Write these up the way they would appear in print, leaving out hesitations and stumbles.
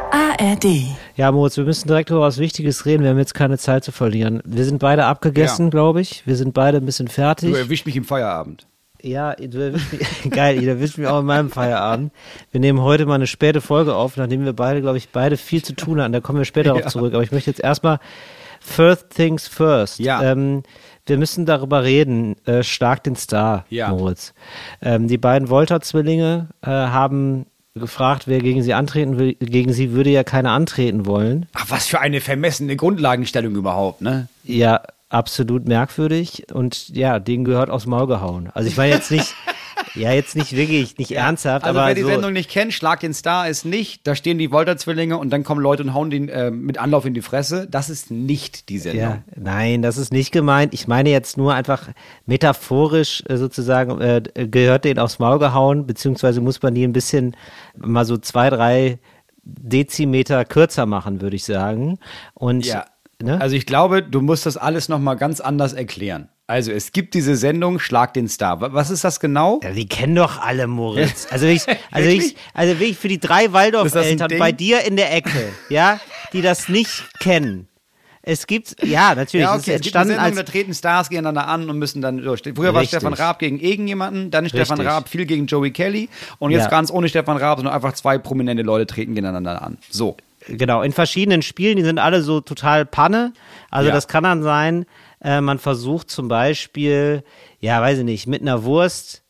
ARD. Ja, Moritz, wir müssen direkt über was Wichtiges reden. Wir haben jetzt keine Zeit zu verlieren. Wir sind beide abgegessen, glaube ich. Wir sind beide ein bisschen fertig. Du erwischt mich im Feierabend. Ja, du erwischt mich, geil, du erwischt mich auch in meinem Feierabend. Wir nehmen heute mal eine späte Folge auf, nachdem wir beide, glaube ich, viel zu tun hatten. Da kommen wir später darauf zurück. Aber ich möchte jetzt erstmal First Things First. Ja. Wir müssen darüber reden. Schlag den Star, Moritz. Die beiden Wolter-Zwillinge haben gefragt, wer gegen sie antreten will. Gegen sie würde ja keiner antreten wollen. Ach, was für eine vermessene Grundlagenstellung überhaupt, ne? Ja, absolut merkwürdig. Und ja, denen gehört aufs Maul gehauen. Also ich meine jetzt nicht, jetzt nicht wirklich, nicht ernsthaft. Also aber wer die so, Sendung nicht kennt, Schlag den Star ist nicht, da stehen die Wolter-Zwillinge und dann kommen Leute und hauen den mit Anlauf in die Fresse. Das ist nicht die Sendung. Ja, nein, das ist nicht gemeint. Ich meine jetzt nur einfach metaphorisch sozusagen, gehört denen aufs Maul gehauen, beziehungsweise muss man die ein bisschen mal so 2-3 Dezimeter kürzer machen, würde ich sagen. Und ja. Ne? Also ich glaube, du musst das alles nochmal ganz anders erklären. Also es gibt diese Sendung Schlag den Star. Was ist das genau? Ja, die kennen doch alle, Moritz. Also wirklich für die 3 Waldorf-Eltern bei dir in der Ecke, ja, die das nicht kennen. Es gibt, ja, natürlich, ja, okay, es ist entstanden es gibt eine Sendung, da treten Stars gegeneinander an und müssen dann durch. Früher war Stefan Raab gegen irgendjemanden, dann ist Stefan Raab viel gegen Joey Kelly und jetzt ganz ohne Stefan Raab, sondern einfach 2 prominente Leute treten gegeneinander an. So. Genau, in verschiedenen Spielen, die sind alle so total Panne. Also das kann dann sein, man versucht zum Beispiel, ja, weiß ich nicht, mit einer Wurst,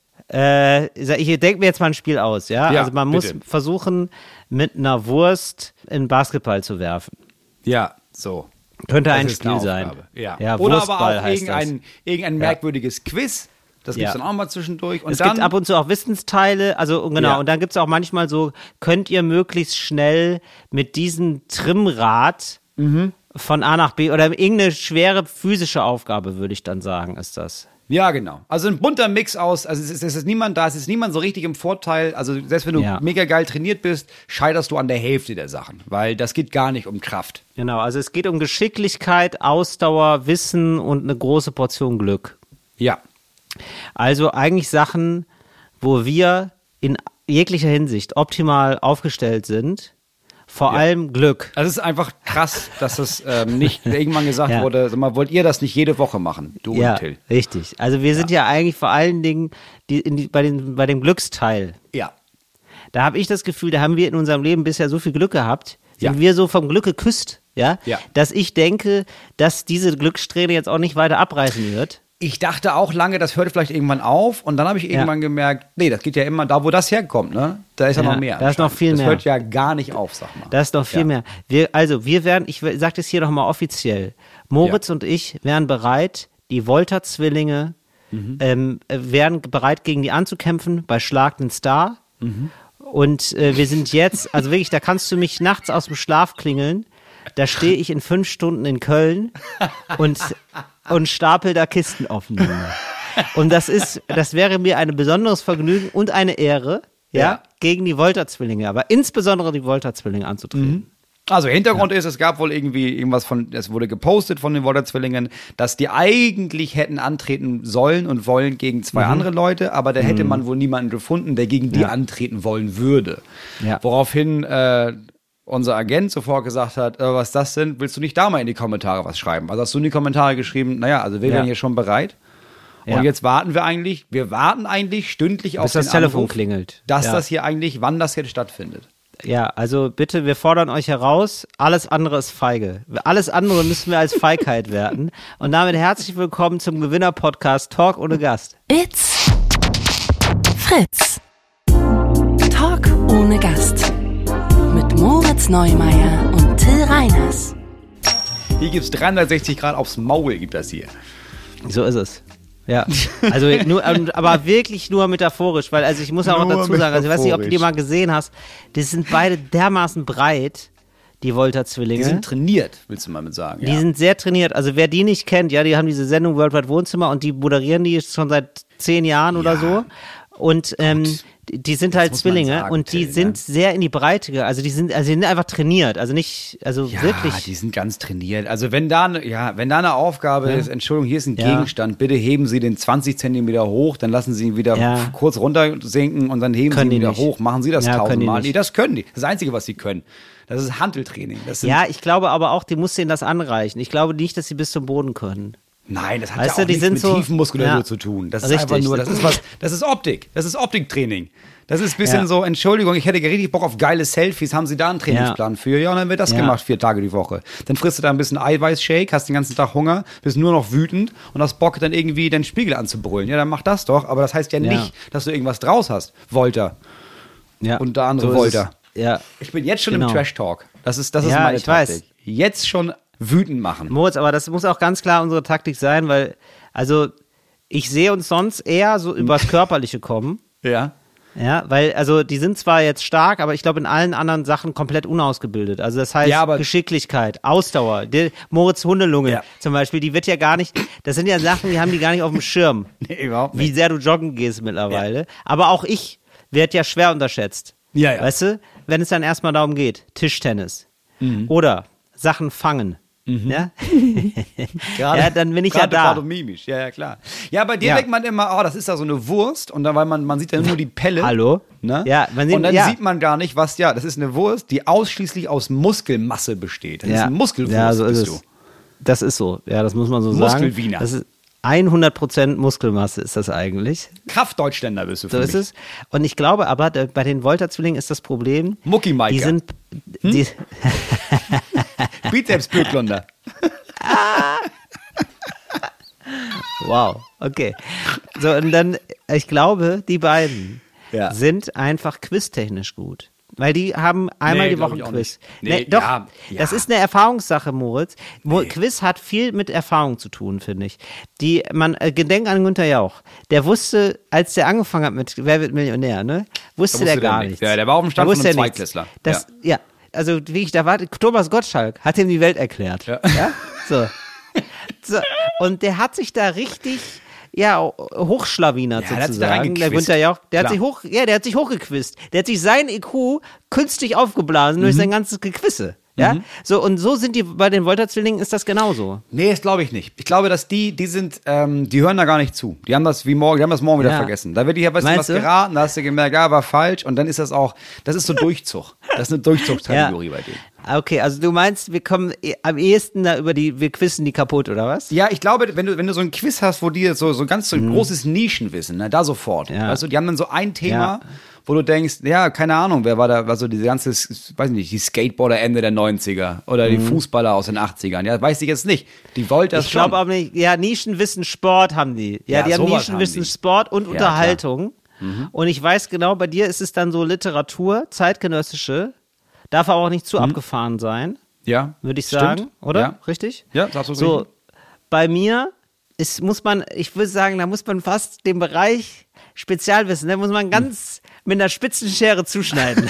ich denke mir jetzt mal ein Spiel aus, ja? Also man muss versuchen, mit einer Wurst in Basketball zu werfen. Ja, so. Könnte ein Spiel sein. Ja. Oder Wurstball aber auch irgendein merkwürdiges Quiz. Das gibt es dann auch mal zwischendurch. Und es gibt ab und zu auch Wissensteile, also genau, und dann gibt es auch manchmal so, könnt ihr möglichst schnell mit diesem Trimmrad von A nach B oder irgendeine schwere physische Aufgabe, würde ich dann sagen, ist das. Ja, genau. Also ein bunter Mix aus, also es ist niemand so richtig im Vorteil, also selbst wenn du mega geil trainiert bist, scheiterst du an der Hälfte der Sachen, weil das geht gar nicht um Kraft. Genau, also es geht um Geschicklichkeit, Ausdauer, Wissen und eine große Portion Glück. Ja. Also eigentlich Sachen, wo wir in jeglicher Hinsicht optimal aufgestellt sind, vor allem Glück. Also es ist einfach krass, dass das nicht irgendwann gesagt wurde, sag mal, wollt ihr das nicht jede Woche machen, du und Till? Ja, richtig. Also wir sind ja eigentlich vor allen Dingen bei dem Glücksteil. Ja. Da habe ich das Gefühl, da haben wir in unserem Leben bisher so viel Glück gehabt, sind wir so vom Glück geküsst, dass ich denke, dass diese Glückssträhne jetzt auch nicht weiter abreißen wird. Ich dachte auch lange, das hört vielleicht irgendwann auf und dann habe ich irgendwann gemerkt, nee, das geht ja immer da, wo das herkommt, ne? Da ist ja noch mehr. Da ist noch viel mehr. Das hört ja gar nicht auf, sag mal. Da ist noch viel mehr. Wir werden, ich sage das hier nochmal offiziell, Moritz und ich wären bereit, die Wolter-Zwillinge wären bereit, gegen die anzukämpfen bei Schlag den Star. Und wir sind jetzt, also wirklich, da kannst du mich nachts aus dem Schlaf klingeln, da stehe ich in 5 Stunden in Köln und stapel da Kisten aufeinander. Und das wäre mir ein besonderes Vergnügen und eine Ehre, gegen die Wolter-Zwillinge, aber insbesondere die Wolter-Zwillinge anzutreten. Also Hintergrund ist, es gab wohl es wurde gepostet von den Wolter-Zwillingen, dass die eigentlich hätten antreten sollen und wollen gegen 2 andere Leute, aber da hätte man wohl niemanden gefunden, der gegen die antreten wollen würde. Ja. Woraufhin unser Agent sofort gesagt hat, was das sind, willst du nicht da mal in die Kommentare was schreiben? Also hast du in die Kommentare geschrieben, naja, also wir wären hier schon bereit. Und jetzt warten wir eigentlich stündlich auf den das Telefon Anruf, klingelt. dass das hier eigentlich, wann das jetzt stattfindet. Ja, also bitte, wir fordern euch heraus, alles andere ist feige. Alles andere müssen wir als Feigheit werten. Und damit herzlich willkommen zum Gewinner-Podcast Talk ohne Gast. It's Fritz. Talk ohne Gast. Mit Moritz Neumeier und Till Reiners. Hier gibt's 360 Grad aufs Maul, gibt das hier. So ist es. Ja, also aber wirklich nur metaphorisch, weil, also ich muss auch dazu sagen, also ich weiß nicht, ob du die mal gesehen hast, die sind beide dermaßen breit, die Wolter-Zwillinge. Die sind trainiert, willst du mal mit sagen. Die sind sehr trainiert, also wer die nicht kennt, die haben diese Sendung Worldwide Wohnzimmer und die moderieren die schon seit 10 Jahren oder so und die sind halt muss man Zwillinge sagen, und die Till, sind ne? sehr in die Breite, also die sind einfach trainiert, also nicht, also Ja, wirklich. die sind ganz trainiert. Also wenn da eine Aufgabe ist, Entschuldigung, hier ist ein Gegenstand, bitte heben Sie den 20 Zentimeter hoch, dann lassen Sie ihn wieder kurz runter sinken und dann heben Sie ihn wieder hoch. Machen Sie das 1000 Mal. Nee, das können die. Das Einzige, was sie können. Das ist Hanteltraining. Ja, ich glaube aber auch, die muss denen das anreichen. Ich glaube nicht, dass sie bis zum Boden können. Nein, das hat Weißt ja du, auch die nichts sind mit so- Tiefenmuskulatur ja. zu tun. Das ist Richtig. einfach nur, das ist Optik. Das ist Optiktraining. Das ist ein bisschen so, Entschuldigung, ich hätte richtig Bock auf geile Selfies. Haben Sie da einen Trainingsplan für? Ja, und dann wird das gemacht 4 Tage die Woche. Dann frisst du da ein bisschen Eiweißshake, hast den ganzen Tag Hunger, bist nur noch wütend und hast Bock, dann irgendwie den Spiegel anzubrüllen. Ja, dann mach das doch. Aber das heißt ja nicht, dass du irgendwas draus hast. Volta. Ja. Und der andere So ist Volta. es. Ja. Ich bin jetzt schon Genau. im Trash-Talk. Das ist Ja, meine ich weiß. Taktik. Jetzt schon wütend machen. Moritz, aber das muss auch ganz klar unsere Taktik sein, weil, also, ich sehe uns sonst eher so übers Körperliche kommen. Ja. Ja, weil, also, die sind zwar jetzt stark, aber ich glaube in allen anderen Sachen komplett unausgebildet. Also, das heißt, Ja, aber- Geschicklichkeit, Ausdauer, Moritz Hundelunge zum Beispiel, die wird ja gar nicht, das sind ja Sachen, die haben die gar nicht auf dem Schirm. Nee, überhaupt Wie nicht. sehr du joggen gehst mittlerweile. Aber auch ich werde ja schwer unterschätzt. Ja, ja. Weißt du, wenn es dann erstmal darum geht, Tischtennis oder Sachen fangen. Ja? Ja, dann bin ich ja da. Mimisch. Ja, klar. Ja, bei dir Ja. denkt man immer, oh, das ist da so eine Wurst und dann, weil man sieht ja nur die Pelle. Hallo? Ne? Ja, und dann sieht man gar nicht, das ist eine Wurst, die ausschließlich aus Muskelmasse besteht. Das ist eine Muskelwurst, ja, so ist bist es. Das ist so, ja, das muss man so sagen. Muskelwiener. Das ist 100% Muskelmasse ist das eigentlich. Kraftdeutschländer bist du für So mich. ist es. Und ich glaube aber, bei den Volta-Zwillingen ist das Problem, Mucki-Maiker. die sind, die, Bizepsböcklunder. wow, okay. So, und dann, ich glaube, die beiden Ja. sind einfach quiztechnisch gut. Weil die haben einmal Nee, die glaub Woche ich auch Quiz. nicht. Nee, Doch, ja. das ist eine Erfahrungssache, Moritz. Quiz hat viel mit Erfahrung zu tun, finde ich. Gedenk an Günther Jauch. Der wusste, als der angefangen hat mit Wer wird Millionär, ne? Wusste der gar nichts. Ja, der war auf dem Stand Da von wusste einem er nichts. Zweitklässler. Ja, also wie ich da war, Thomas Gottschalk hat ihm die Welt erklärt. Ja? So. Und der hat sich da richtig hochschlawinert Ja, der hat sich da sozusagen. Der reingequizt. Günther Jauch, der Klar. hat sich hochgequizt. Der hat sich sein IQ künstlich aufgeblasen durch sein ganzes Gequisse. Ja? So, und so sind die, bei den Volta-Zwillingen ist das genauso. Nee, das glaube ich nicht. Ich glaube, dass die sind, die hören da gar nicht zu. Die haben das morgen wieder Ja. vergessen. Da wird dir was Meinst du? geraten, da hast du gemerkt, ja, war falsch und dann ist das ist so Durchzug. Das ist eine Durchzugskategorie bei denen. Okay, also du meinst, wir kommen am ehesten da wir quizzen die kaputt, oder was? Ja, ich glaube, wenn du so ein Quiz hast, wo die so ein großes Nischenwissen, ne, da sofort. Ja. Weißt du, die haben dann so ein Thema, Ja. wo du denkst, ja, keine Ahnung, wer war da, also diese ganze, weiß nicht, die Skateboarder Ende der 90er oder die Fußballer aus den 80ern. Ja, weiß ich jetzt nicht. Die wollte das Ich schon. glaube aber nicht, ja, Nischenwissen Sport haben die. Ja, Ja, die haben sowas Nischenwissen haben die. Sport und Ja, Unterhaltung. Und ich weiß genau, bei dir ist es dann so Literatur, zeitgenössische, darf aber auch nicht zu abgefahren sein, Ja. würde ich stimmt. sagen, oder? Ja. Richtig? Ja, sagst du So, richtig. bei mir ich würde sagen, da muss man fast den Bereich Spezialwissen, da muss man ganz mit einer spitzen Schere zuschneiden.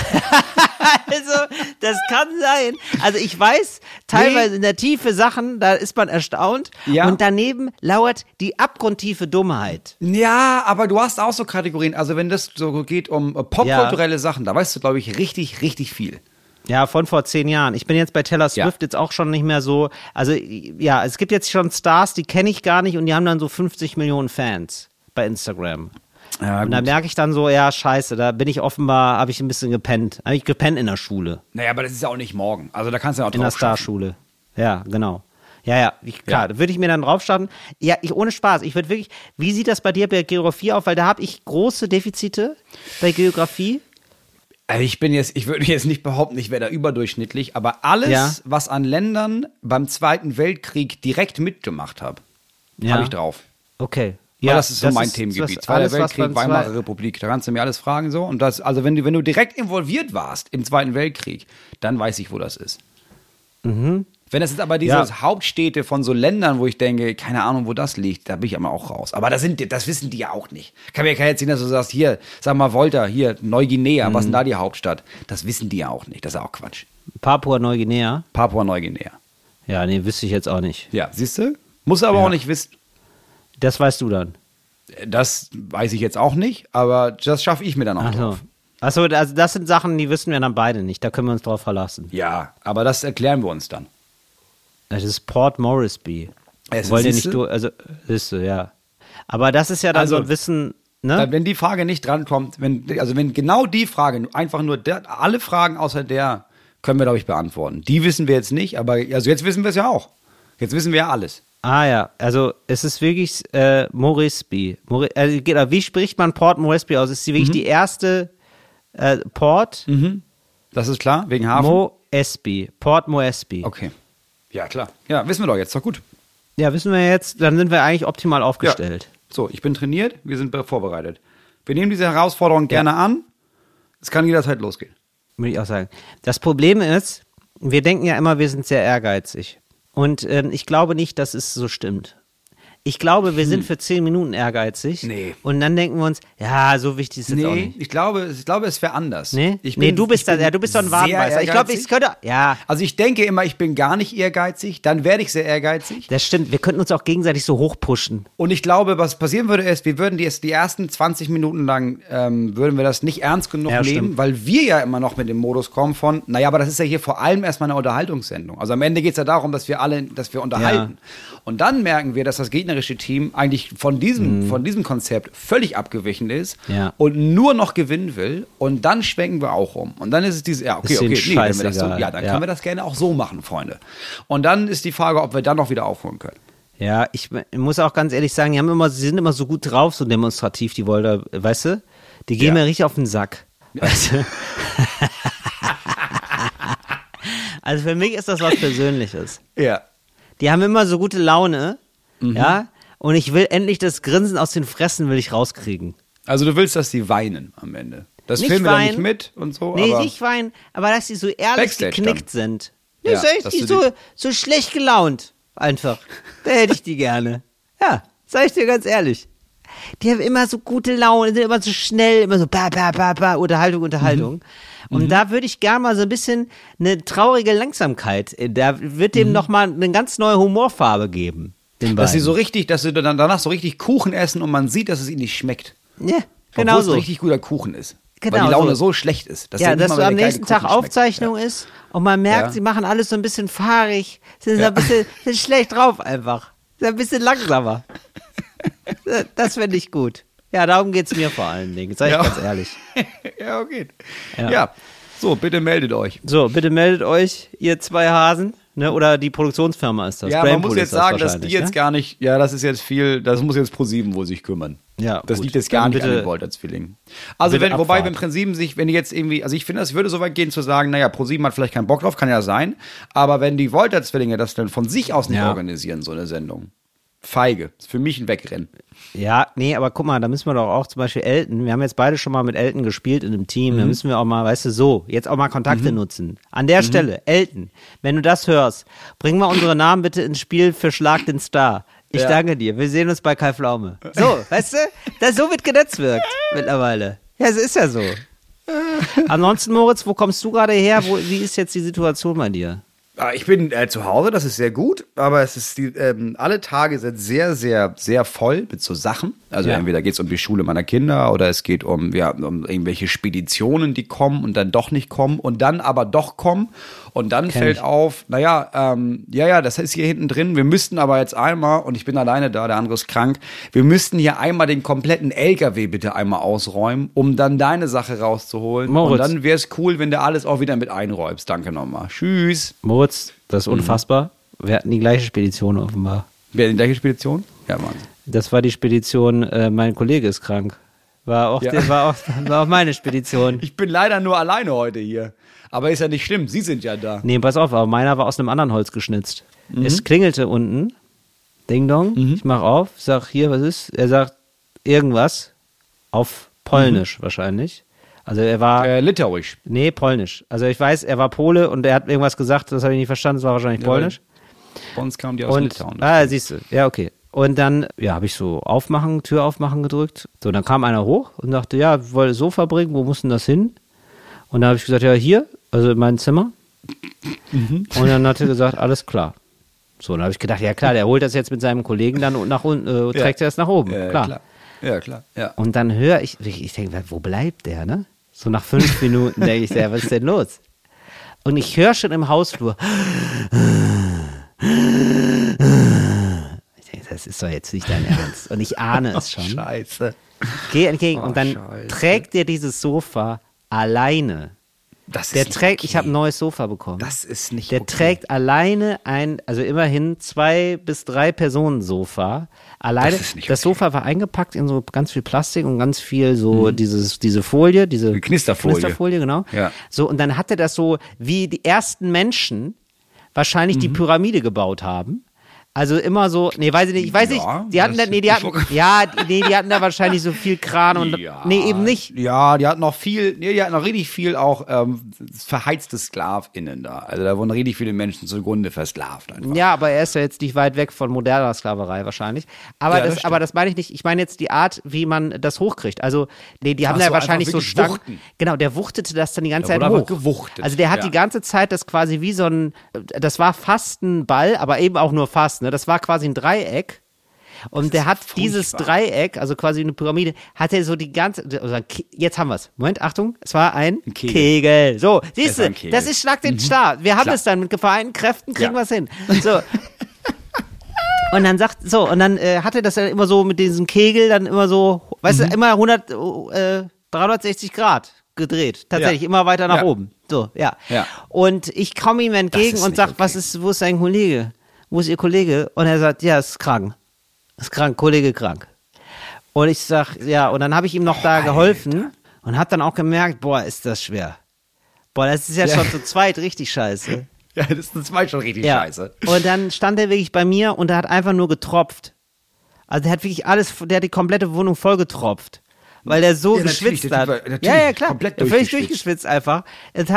Also, das kann sein. Also, ich weiß teilweise in der Tiefe Sachen, da ist man erstaunt. Ja. Und daneben lauert die abgrundtiefe Dummheit. Ja, aber du hast auch so Kategorien. Also wenn das so geht um popkulturelle Sachen, da weißt du, glaube ich, richtig, richtig viel. Ja, von vor 10 Jahren. Ich bin jetzt bei Taylor Swift jetzt auch schon nicht mehr so. Also, ja, es gibt jetzt schon Stars, die kenne ich gar nicht und die haben dann so 50 Millionen Fans bei Instagram. Ja, Und da merke ich dann so, ja, scheiße, da bin ich offenbar, habe ich ein bisschen gepennt. Habe ich gepennt in der Schule, Naja, aber das ist ja auch nicht morgen. Also da kannst du ja auch in der drauf schaffen. Starschule. Ja, genau. Ja, klar, da würde ich mir dann drauf starten. Ja, ohne Spaß, ich würde wirklich, wie sieht das bei dir bei Geografie auf? Weil da habe ich große Defizite bei Geografie. Also ich würde jetzt nicht behaupten, ich wäre da überdurchschnittlich, aber alles, was an Ländern beim Zweiten Weltkrieg direkt mitgemacht habe, habe ich drauf. Okay. Ja, das ist so mein Themengebiet. das- Zweiter alles, was Weltkrieg, beim Weimarer Republik, da kannst du mir alles fragen so. Und das, also wenn du direkt involviert warst im Zweiten Weltkrieg, dann weiß ich, wo das ist. Wenn das jetzt aber diese Hauptstädte von so Ländern, wo ich denke, keine Ahnung, wo das liegt, da bin ich aber auch raus. Aber das wissen die ja auch nicht. Kann mir keiner erzählen, dass du sagst, hier, sag mal Volta, hier, Neuguinea, was ist denn da die Hauptstadt? Das wissen die ja auch nicht. Das ist auch Quatsch. Papua-Neuguinea. Papua-Neuguinea. Ja, nee, wüsste ich jetzt auch nicht. Ja, siehst du? Muss aber auch nicht wissen. Das weißt du dann. Das weiß ich jetzt auch nicht, aber das schaffe ich mir dann auch drauf. Achso, also das sind Sachen, die wissen wir dann beide nicht. Da können wir uns drauf verlassen. Ja, aber das erklären wir uns dann. Das ist Port Moresby. Wollt ihr nicht siehst du, ja. Aber das ist ja dann so ein Wissen, ne? Wenn die Frage nicht drankommt, wenn genau die Frage, einfach nur alle Fragen außer der, können wir, glaube ich, beantworten. Die wissen wir jetzt nicht, aber also jetzt wissen wir es ja auch. Jetzt wissen wir ja alles. Ah ja, also es ist wirklich Moresby. Wie spricht man Port Moresby aus? Ist sie wirklich die erste Port? Das ist klar, wegen Hafen? Moresby, Port Moresby. Okay. Ja, klar. Ja, wissen wir doch jetzt, doch gut. Ja, wissen wir jetzt, dann sind wir eigentlich optimal aufgestellt. Ja. So, ich bin trainiert, wir sind vorbereitet. Wir nehmen diese Herausforderung gerne an. Es kann jederzeit losgehen. Würde ich auch sagen. Das Problem ist, wir denken ja immer, wir sind sehr ehrgeizig. Und ich glaube nicht, dass es so stimmt. Ich glaube, wir sind für 10 Minuten ehrgeizig. Nee. Und dann denken wir uns, ja, so wichtig ist es auch nicht. Ich glaube, es wäre anders. Nee, du bist doch ein Wadenbeißer. Ich glaube, Also ich denke immer, ich bin gar nicht ehrgeizig, dann werde ich sehr ehrgeizig. Das stimmt, wir könnten uns auch gegenseitig so hochpushen. Und ich glaube, was passieren würde, ist, wir würden die ersten 20 Minuten lang, würden wir das nicht ernst genug nehmen, stimmt. weil wir ja immer noch mit dem Modus kommen von, naja, aber das ist ja hier vor allem erstmal eine Unterhaltungssendung. Also am Ende geht es ja darum, dass wir unterhalten. Ja. Und dann merken wir, dass das gegnerische Team eigentlich von diesem Konzept völlig abgewichen ist und nur noch gewinnen will. Und dann schwenken wir auch um. Und dann ist es dieses, wenn wir das so, dann können wir das gerne auch so machen, Freunde. Und dann ist die Frage, ob wir dann noch wieder aufholen können. Ja, ich muss auch ganz ehrlich sagen, sie sind immer so gut drauf, so demonstrativ, die Wolter, weißt du? Die gehen mir richtig auf den Sack. Weißt du? Also für mich ist das was Persönliches. Ja. Die haben immer so gute Laune, ja, und ich will endlich das Grinsen aus den Fressen will ich rauskriegen. Also du willst, dass die weinen am Ende. Das nicht filmen wir weinen, dann nicht mit und so. Nee, aber nicht weinen, aber dass sie so ehrlich Backstage geknickt dann. sind. Nee, Ja, so schlecht gelaunt, einfach. Da hätte ich die gerne. Ja, sag ich dir ganz ehrlich. Die haben immer so gute Laune, sind immer so schnell, immer so Unterhaltung. Und da würde ich gerne mal so ein bisschen eine traurige Langsamkeit, da wird dem nochmal eine ganz neue Humorfarbe geben. Dass sie dann danach so richtig Kuchen essen und man sieht, dass es ihnen nicht schmeckt. Ja, genau obwohl so. es ein richtig guter Kuchen ist. Genau weil die Laune so schlecht ist. Dass dass so am nächsten Tag Aufzeichnung ist und man merkt, sie machen alles so ein bisschen fahrig, sind ein bisschen sind schlecht drauf einfach. Sind ein bisschen langsamer. Das finde ich gut. Ja, darum geht es mir vor allen Dingen, sag ich ganz ehrlich. Ja, okay. Ja, so, bitte meldet euch. So, bitte meldet euch, ihr zwei Hasen, ne? Oder die Produktionsfirma ist das. Ja, man muss jetzt sagen, dass die jetzt gar nicht, das ist jetzt viel, das muss jetzt ProSieben wohl sich kümmern. Ja, das liegt jetzt gar nicht an den Wolter-Zwillingen. Also wobei im Prinzip wenn die jetzt irgendwie, also ich finde, es würde so weit gehen zu sagen, naja, ProSieben hat vielleicht keinen Bock drauf, kann ja sein, aber wenn die Wolter-Zwillinge das dann von sich aus nicht organisieren, so eine Sendung, feige, ist für mich ein Wegrennen. Ja, nee, aber guck mal, da müssen wir doch auch zum Beispiel Elton, wir haben jetzt beide schon mal mit Elton gespielt in einem Team, da müssen wir auch mal, weißt du, jetzt auch mal Kontakte nutzen. An der Stelle, Elton, wenn du das hörst, bring mal unsere Namen bitte ins Spiel für Schlag den Star. Ich danke dir, wir sehen uns bei Kai Pflaume. So, weißt du, so wird genetzwirkt mittlerweile. Ja, es ist ja so. Ansonsten, Moritz, wo kommst du gerade her? Wie ist jetzt die Situation bei dir? Ich bin zu Hause, das ist sehr gut, aber es ist alle Tage sind sehr, sehr, sehr voll mit so Sachen. Also entweder geht es um die Schule meiner Kinder oder es geht um irgendwelche Speditionen, die kommen und dann doch nicht kommen und dann aber doch kommen. Und dann fällt auf, das ist hier hinten drin, wir müssten aber jetzt einmal, und ich bin alleine da, der andere ist krank, wir müssten hier einmal den kompletten LKW bitte einmal ausräumen, um dann deine Sache rauszuholen. Moritz. Und dann wäre es cool, wenn du alles auch wieder mit einräumst. Danke nochmal. Tschüss. Moritz, das ist unfassbar. Wir hatten die gleiche Spedition offenbar. Wer die gleiche Spedition? Ja, Mann. Das war die Spedition, mein Kollege ist krank. War auch meine Spedition. Ich bin leider nur alleine heute hier. Aber ist ja nicht schlimm, Sie sind ja da. Nee, pass auf, aber meiner war aus einem anderen Holz geschnitzt. Es klingelte unten. Ding Dong. Ich mach auf, sag hier, was ist? Er sagt irgendwas. Auf Polnisch wahrscheinlich. Also er war... Litauisch. Nee, Polnisch. Also ich weiß, er war Pole und er hat irgendwas gesagt, das habe ich nicht verstanden, das war wahrscheinlich Polnisch. Bei uns kamen die aus Litauen. Siehst du. Ja, okay. Und dann, habe ich so Tür aufmachen gedrückt. So, dann kam einer hoch und dachte, ja, wollte Sofa bringen, wo muss denn das hin? Und dann habe ich gesagt, ja, hier, also in mein Zimmer. Und dann hat er gesagt, alles klar. So, dann habe ich gedacht, ja klar, der holt das jetzt mit seinem Kollegen dann nach unten, trägt er es nach oben. Klar. Ja, klar. Ja. Und dann höre ich denke, wo bleibt der, ne? So nach 5 Minuten denke ich, was ist denn los? Und ich höre schon im Hausflur. Ich denke, das ist doch jetzt nicht dein Ernst. Und ich ahne es schon. Scheiße. Geh entgegen und dann Scheiße. trägt der dieses Sofa alleine. Ich habe ein neues Sofa bekommen. Das ist nicht Der trägt alleine also immerhin 2 bis 3 Personen Sofa. Alleine. Das ist nicht Das Sofa war eingepackt in so ganz viel Plastik und ganz viel so diese Folie, diese Knisterfolie. Genau. Ja. So, und dann hatte das so, wie die ersten Menschen wahrscheinlich die Pyramide gebaut haben. Also immer so, weiß ich nicht, die hatten da wahrscheinlich so viel Kran und, eben nicht. Ja, die hatten noch richtig viel auch verheizte SklavInnen da. Also da wurden richtig viele Menschen zugrunde versklavt einfach. Ja, aber er ist ja jetzt nicht weit weg von moderner Sklaverei wahrscheinlich. Aber das meine ich nicht. Ich meine jetzt die Art, wie man das hochkriegt. Also, die haben ja wahrscheinlich so Stangen. Wuchten. Genau, der wuchtete das dann die ganze Zeit wurde hoch. gewuchtet. Also der hat die ganze Zeit das quasi wie so das war fast ein Ball, aber eben auch nur fast, ne? Das war quasi ein Dreieck. Und der hat dieses Dreieck, also quasi eine Pyramide, hat er so die ganze, jetzt haben wir es. Moment, Achtung, es war ein Kegel. So, siehst du, das ist Schlag den Star. Wir haben es dann mit vereinten Kräften, kriegen wir es hin. So. Und dann hat er das dann immer so mit diesem Kegel dann immer so, weißt du, immer 360 Grad gedreht. Tatsächlich immer weiter nach oben. So, ja. Und ich komme ihm entgegen und sage, wo ist dein Kollege? Wo ist Ihr Kollege? Und er sagt, ja, ist krank. Ist krank, Kollege krank. Und ich sag, ja, und dann habe ich ihm noch da geholfen und habe dann auch gemerkt, boah, ist das schwer. Boah, das ist ja schon zu zweit richtig scheiße. Ja, das ist zu zweit schon richtig scheiße. Und dann stand er wirklich bei mir und er hat einfach nur getropft. Also der hat wirklich der hat die komplette Wohnung voll getropft. Weil der so geschwitzt hat. Ja, klar. Komplett völlig durchgeschwitzt einfach. Das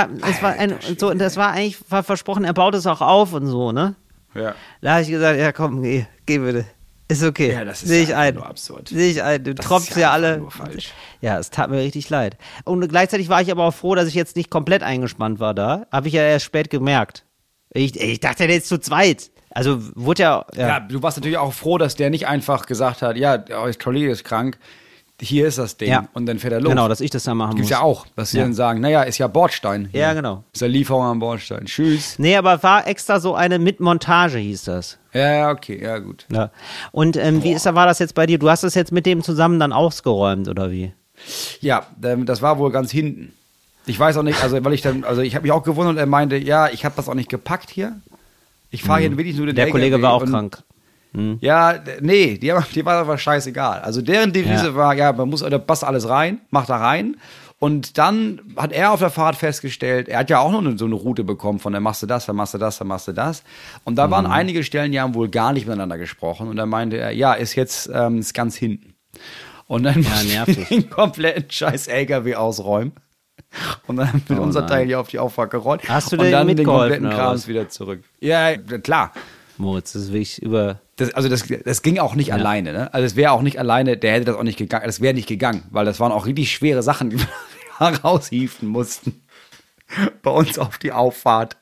war eigentlich versprochen, er baut es auch auf und so, ne? Ja. Da habe ich gesagt, ja komm, geh bitte. Ist okay. Ja, das ist Sehe ich ein. nur absurd. Sehe ich ein. Du tropfst ja alle. Nur falsch. Ja, es tat mir richtig leid. Und gleichzeitig war ich aber auch froh, dass ich jetzt nicht komplett eingespannt war da. Habe ich ja erst spät gemerkt. Ich dachte, der ist zu zweit. Also wurde ja. Ja, du warst natürlich auch froh, dass der nicht einfach gesagt hat, ja, euer Kollege ist krank. Hier ist das Ding und dann fährt er los. Genau, dass ich das dann machen muss. Gibt's ja auch, dass sie dann sagen, naja, ist ja Bordstein. Hier. Ja, genau. Ist ja Lieferung am Bordstein. Tschüss. Nee, aber war extra so eine mit Montage, hieß das. Ja, okay, ja gut. Ja. Und war das jetzt bei dir? Du hast das jetzt mit dem zusammen dann ausgeräumt, oder wie? Ja, das war wohl ganz hinten. Ich weiß auch nicht, also ich habe mich auch gewundert, er meinte, ja, ich habe das auch nicht gepackt hier. Ich fahre hier wirklich nur den Der Kollege war auch krank. Ja, nee, die war aber scheißegal. Also deren Devise war, ja, da passt alles rein, macht da rein. Und dann hat er auf der Fahrt festgestellt, er hat ja auch noch so eine Route bekommen von, dann machst du das, dann machst du das, dann machst du das. Und da waren einige Stellen, die haben wohl gar nicht miteinander gesprochen. Und dann meinte er, ja, ist jetzt ist ganz hinten. Und dann musste ich den kompletten scheiß LKW ausräumen. Und dann mit unser Teil hier auf die Auffahrt gerollt. Hast du und denn dann den mitgeholfen, kompletten Krams wieder zurück. Ja, klar. Moritz, das ist wirklich über... Das ging auch nicht alleine, ne? Also es wäre auch nicht alleine, der hätte das auch nicht gegangen, das wäre nicht gegangen, weil das waren auch richtig schwere Sachen, die wir raushieven mussten. Bei uns auf die Auffahrt.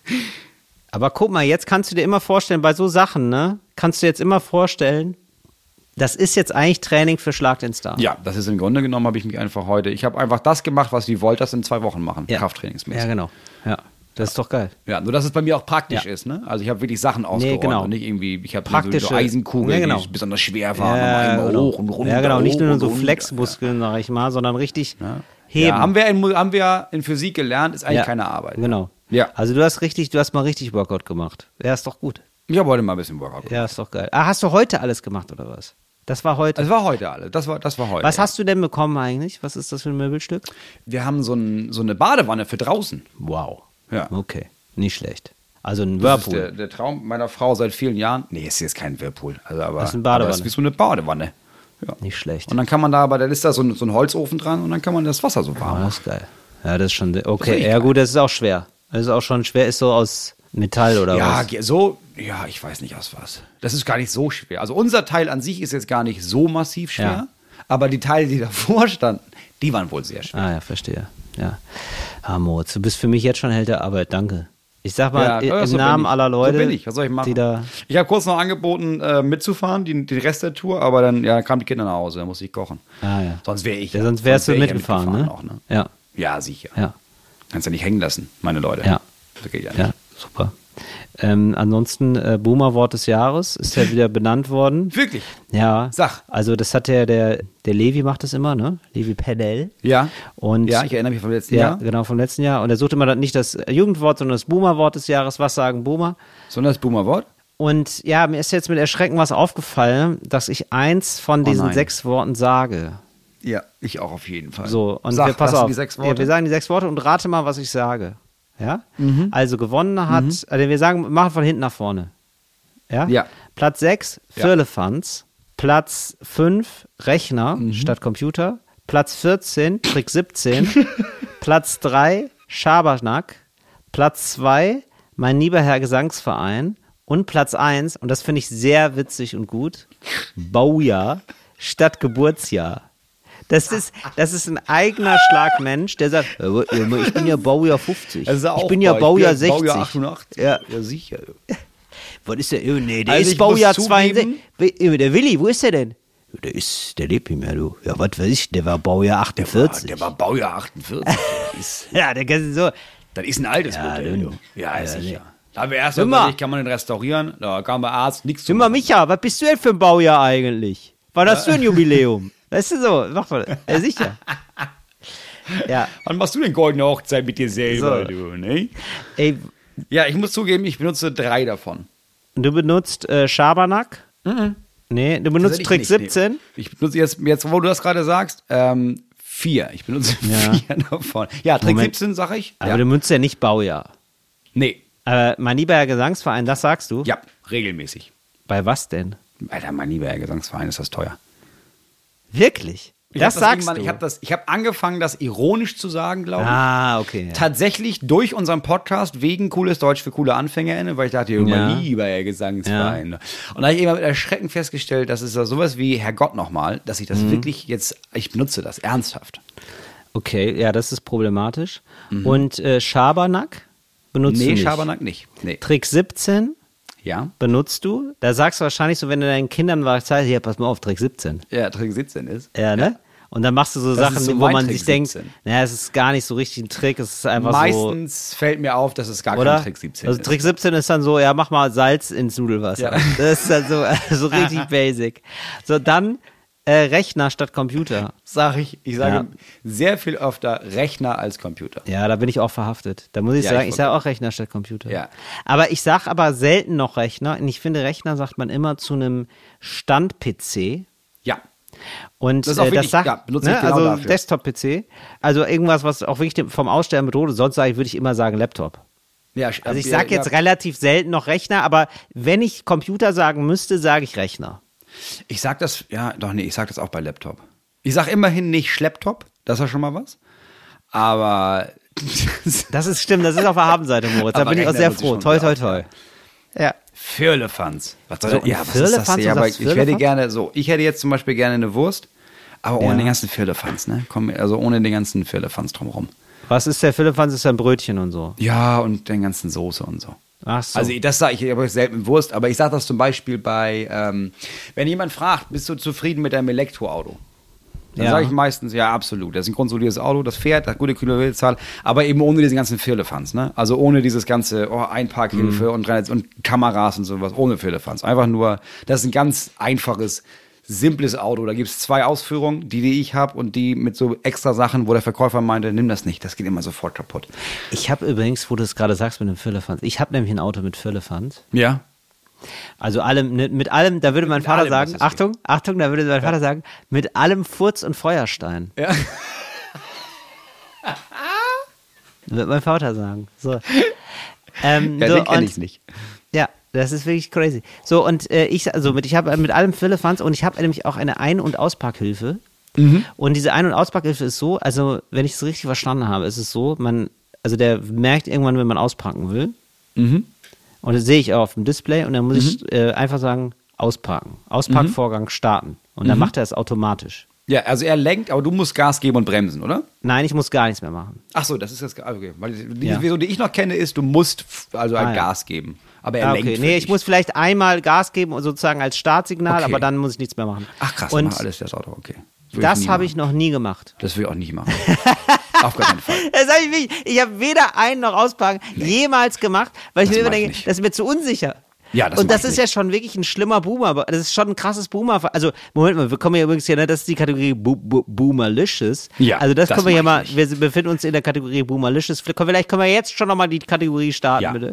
Aber guck mal, jetzt kannst du dir immer vorstellen, bei so Sachen, ne? Kannst du jetzt immer vorstellen, das ist jetzt eigentlich Training für Schlag den Star. Ja, das ist im Grunde genommen, ich habe einfach das gemacht, was die Voltas in 2 Wochen machen, krafttrainingsmäßig. Ja, genau. Ja. Das ist doch geil. Ja, nur dass es bei mir auch praktisch ist, ne? Also ich habe wirklich Sachen ausgeräumt und nicht irgendwie, ich habe so Eisenkugeln, die besonders schwer waren, immer hoch und runter. Ja, genau, nicht nur so Flexmuskeln, sag ich mal, sondern richtig heben. Ja, haben wir in Physik gelernt, ist eigentlich keine Arbeit. Genau. Ja. Also du hast mal richtig Workout gemacht. Ja, ist doch gut. Ich habe heute mal ein bisschen Workout gemacht. Ja, ist doch geil. Ah, hast du heute alles gemacht oder was? Das war heute? Das war heute alles. Das war heute. Was hast du denn bekommen eigentlich? Was ist das für ein Möbelstück? Wir haben so eine Badewanne für draußen. Wow. Ja. Okay. Nicht schlecht. Also ein Whirlpool. Das ist der Traum meiner Frau seit vielen Jahren. Nee, es ist jetzt kein Whirlpool. Also, das ist eine Badewanne. Das ist wie so eine Badewanne. Ja. Nicht schlecht. Und dann kann man da ist da so ein Holzofen dran und dann kann man das Wasser so warm machen. Das ist geil. Ja, das ist schon, okay. Ja gut, das ist auch schwer. Das ist auch schon schwer. Ist so aus Metall oder was? Ja, ich weiß nicht aus was. Das ist gar nicht so schwer. Also unser Teil an sich ist jetzt gar nicht so massiv schwer. Aber die Teile, die davor standen, die waren wohl sehr schwer. Ah ja, verstehe. Ja. Moritz, du bist für mich jetzt schon Held der Arbeit. Danke. Ich sag mal, im so Namen aller Leute, so bin ich. Was soll ich machen? die da. Ich habe kurz noch angeboten, mitzufahren, den Rest der Tour, aber dann kamen die Kinder nach Hause, dann musste ich kochen. Ah, ja. Sonst wäre ich. Ja, sonst wärst du wär ich mitgefahren, ne? Auch, ne? Ja. Ja, sicher. Ja. Kannst ja nicht hängen lassen, meine Leute. Ja. Das geht ja nicht. Ja, super. Ansonsten, Boomer-Wort des Jahres ist ja wieder benannt worden. Wirklich? Ja. Sag. Also, das hat der Levi macht das immer, ne? Levi Pennell. Ja. Und Ja, ich erinnere mich vom letzten ja, Jahr. genau, vom letzten Jahr. Und er sucht immer nicht das Jugendwort, sondern das Boomer-Wort des Jahres. Was sagen Boomer? Sondern das Boomer-Wort? Und ja, mir ist jetzt mit Erschrecken was aufgefallen, dass ich eins von diesen 6 Worten sage. Ja, ich auch auf jeden Fall. So, und Sag, pass was sind auf. die 6 Worte? Ja, wir sagen die 6 Worte und rate mal, was ich sage. Ja? Also gewonnen hat, also wir sagen, machen von hinten nach vorne. Ja? Ja. Platz 6, Firlefanz. Platz 5, Rechner statt Computer. Platz 14, Trick 17. Platz 3, Schabernack. Platz 2, mein lieber Herr Gesangsverein. Und Platz 1, und das finde ich sehr witzig und gut, Baujahr statt Geburtsjahr. Das ist ein eigener Schlagmensch, der sagt, ich bin ja Baujahr 50. Ich bin ja Baujahr 60. Baujahr 88. Ja. Ja, sicher. Was ist der? Nee, der Also ist ich Baujahr muss zugeben- 62. Der Willi, wo ist der denn? Der lebt nicht mehr, du. Ja, was weiß ich, der war Baujahr 48. Der war Baujahr 48. Ja, der kann so. Das ist ein altes Ja, Modell. du. Du. Ja, Ja, sicher. nee. Da haben wir erst Hör mal. überlegt, kann man den restaurieren? Da kam der Arzt, nichts zu Sag mal, machen. Micha, was bist du denn für ein Baujahr eigentlich? Wann hast du ein Jubiläum? Weißt du so, mach mal. Ja, sicher. Ja, Wann machst du denn goldene Hochzeit mit dir selber, So. du, ne? ey, Ja, ich muss zugeben, ich benutze 3 davon. du benutzt Schabernack? Nee, du benutzt Tatsächlich Trick nicht, 17? Nee. Ich benutze jetzt, wo du das gerade sagst, 4. Ich benutze 4 davon. Ja, Trick Moment. 17, sag ich. Aber Ja. du benutzt ja nicht Baujahr. Nee, Mein lieber Herr Gesangsverein, das sagst du? ja, regelmäßig. Bei was denn? Alter, mein lieber Herr Gesangsverein, ist das teuer. Wirklich? Das sagst du? Ich habe angefangen, das ironisch zu sagen, glaube ich. Ah, okay. Ja. Tatsächlich durch unseren Podcast wegen Cooles Deutsch für coole AnfängerInnen, weil ich dachte, Ja. lieber Herr Gesangsverein. Und da habe ich eben mit Erschrecken festgestellt, dass es da sowas wie Herrgott nochmal, dass ich das wirklich jetzt, ich benutze das ernsthaft. Okay, ja, das ist problematisch. Und Schabernack benutzt du Nee, nicht? Schabernack nicht. Nee. Trick 17 Ja? benutzt du? Da sagst du wahrscheinlich so, wenn du deinen Kindern sagst, hier, pass mal auf, Trick 17. Ja, Trick 17 ist. Ja, ne? Und dann machst du so Das Sachen, ist so wo mein man Trick sich denkt, 17. naja, es ist gar nicht so richtig ein Trick, es ist einfach Meistens fällt mir auf, dass es gar so, oder? kein Trick 17 Also ist. Trick 17 ist dann so, ja, mach mal Salz ins Nudelwasser. Ja. Das ist dann so richtig basic. So, dann Rechner statt Computer. Ich sage sehr viel öfter Rechner als Computer. Ja, da bin ich auch verhaftet. Da muss ich Ja, sagen, ich ich sage auch Rechner statt Computer. Ja. Aber ich sage aber selten noch Rechner. Und ich finde, Rechner sagt man immer zu einem Stand-PC. Ja. Und Das ist auch das wirklich- sagt, ja, benutze ich ne, genau also dafür. Desktop-PC. Also irgendwas, was auch wirklich vom Aussterben bedroht ist. Sonst würde ich immer sagen Laptop. Ja, Also ich sage jetzt relativ selten noch Rechner, aber wenn ich Computer sagen müsste, sage ich Rechner. Ich sag das, ich sag das auch bei Laptop. Ich sag immerhin nicht Schlepptop, das ist ja schon mal was. Aber Das ist stimmt, das ist auf der Habenseite, Moritz. Da Aber bin ich auch Rechner sehr muss ich froh. schon Toi, toi, wieder toi. Ja. Firlefanz. Was soll So, das? Ja, und was ist das? Firlefanz, Ja, du aber sagst ich hätte Firlefanz? gerne ich hätte jetzt zum Beispiel gerne eine Wurst, aber ohne Ja. den ganzen Firlefanz, ne? Also ohne den ganzen Firlefanz drumherum. Was ist der Philippans? Ist ein Brötchen und so. Ja, und den ganzen Soße und so. Ach so. Also das sage ich aber selten Wurst, aber ich sage das zum Beispiel bei, wenn jemand fragt, bist du zufrieden mit deinem Elektroauto? Dann Ja. sage ich meistens, ja, absolut. Das ist ein grundsolidiertes Auto, das fährt, hat gute Kilometerzahl, aber eben ohne diesen ganzen Firlefanz, ne? Also ohne dieses ganze Einparkhilfe und Kameras und sowas, ohne Firlefanz. Einfach nur, das ist ein ganz einfaches, simples Auto. Da gibt es 2 Ausführungen, die ich habe und die mit so extra Sachen, wo der Verkäufer meinte, nimm das nicht, das geht immer sofort kaputt. Ich habe übrigens, wo du es gerade sagst mit dem Firlefanz, ich habe nämlich ein Auto mit Firlefanz. Ja. Also mit allem, da würde mein Vater allem, sagen, was es Achtung, da würde mein Vater sagen, mit allem Furz und Feuerstein. Ja. Wird mein Vater sagen. So. Ja, so, den kenne und- ich nicht. Ja, das ist wirklich crazy. So, und ich habe mit allem Firlefanz und ich habe nämlich auch eine Ein- und Ausparkhilfe. Und diese Ein- und Ausparkhilfe ist so, also wenn ich es richtig verstanden habe, ist es so, der merkt irgendwann, wenn man ausparken will. Und das sehe ich auch auf dem Display und dann muss ich einfach sagen, ausparken. Ausparkvorgang starten. Und dann macht er es automatisch. Ja, also er lenkt, aber du musst Gas geben und bremsen, oder? Nein, ich muss gar nichts mehr machen. Ach so, das ist das. Okay. Weil die Version, die ich noch kenne, ist, du musst also ein Gas geben. Aber er lenkt. Nee, ich muss vielleicht einmal Gas geben, sozusagen als Startsignal, aber dann muss ich nichts mehr machen. Ach krass, und alles das Auto, okay. Das habe ich noch nie gemacht. Das will ich auch nicht machen. Auf gar keinen Fall. Das hab ich habe weder einen noch auspacken jemals gemacht, weil ich mir immer denke, das ist mir zu unsicher. Ja, das und das ist ja schon wirklich ein schlimmer Boomer. Das ist schon ein krasses Boomer. Also, Moment mal, wir kommen ja übrigens hier, ne, das ist die Kategorie Boomerlicious. Ja, also das können wir ja mal, wir befinden uns in der Kategorie Boomerlicious. Vielleicht können wir jetzt schon nochmal die Kategorie starten, bitte.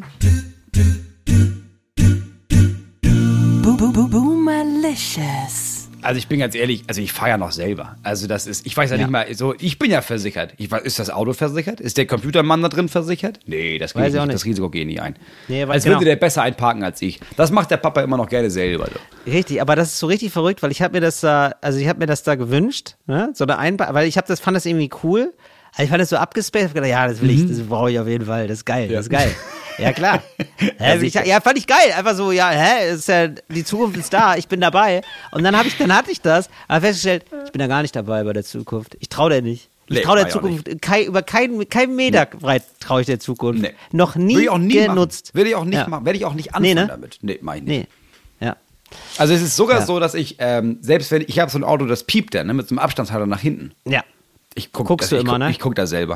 Boomerlicious. Also ich bin ganz ehrlich, also ich fahre ja noch selber. Also das ist, ich weiß ja nicht mal, so, ich bin ja versichert. Ist das Auto versichert? Ist der Computermann da drin versichert? Nee, das geht nicht. Das Risiko gehe ich nicht ein. Nee, als würde der besser einparken als ich. Das macht der Papa immer noch gerne selber. So. Richtig, aber das ist so richtig verrückt, weil ich habe mir das da, gewünscht, ne? So eine weil ich fand das irgendwie cool. Also ich fand das so abgespaced, ich gedacht, ja, das will ich, das brauche ich auf jeden Fall, das ist geil, das ist geil. Ja, klar. Fand ich geil. Einfach so, ist ja, die Zukunft ist da, ich bin dabei. Und dann hatte ich das, aber festgestellt, ich bin da gar nicht dabei bei der Zukunft. Ich traue der nicht. Ich traue der Zukunft, über keinen Meter breit traue ich der Zukunft. Nee. Noch nie genutzt. Will ich auch nicht machen. Werde ich auch nicht anfangen damit. Nee, mach ich nicht. Nee. Ja. Also es ist sogar so, dass ich, selbst wenn ich habe so ein Auto, das piept dann, ne, mit so einem Abstandshalter nach hinten. Ja. Ich gucke da selber.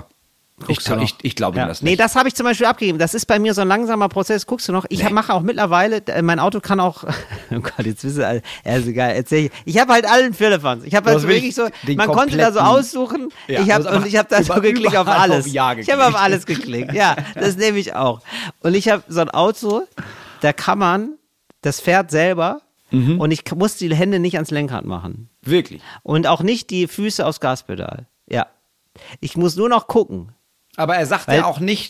Ich glaube das nicht. Nee, das habe ich zum Beispiel abgegeben. Das ist bei mir so ein langsamer Prozess. Guckst du noch? Ich mache auch mittlerweile, mein Auto kann auch, oh Gott, jetzt wissen alle, ist egal, erzähl ich habe halt allen Firlefanz. Ich habe halt so wirklich so, man konnte da so aussuchen, ich habe da so geklickt auf alles. Ich habe auf alles geklickt, ja, das nehme ich auch. Und ich habe so ein Auto, da kann man, das fährt selber und ich muss die Hände nicht ans Lenkrad machen. Wirklich? Und auch nicht die Füße aufs Gaspedal. Ja. Ich muss nur noch gucken. Aber er sagt ja auch nicht,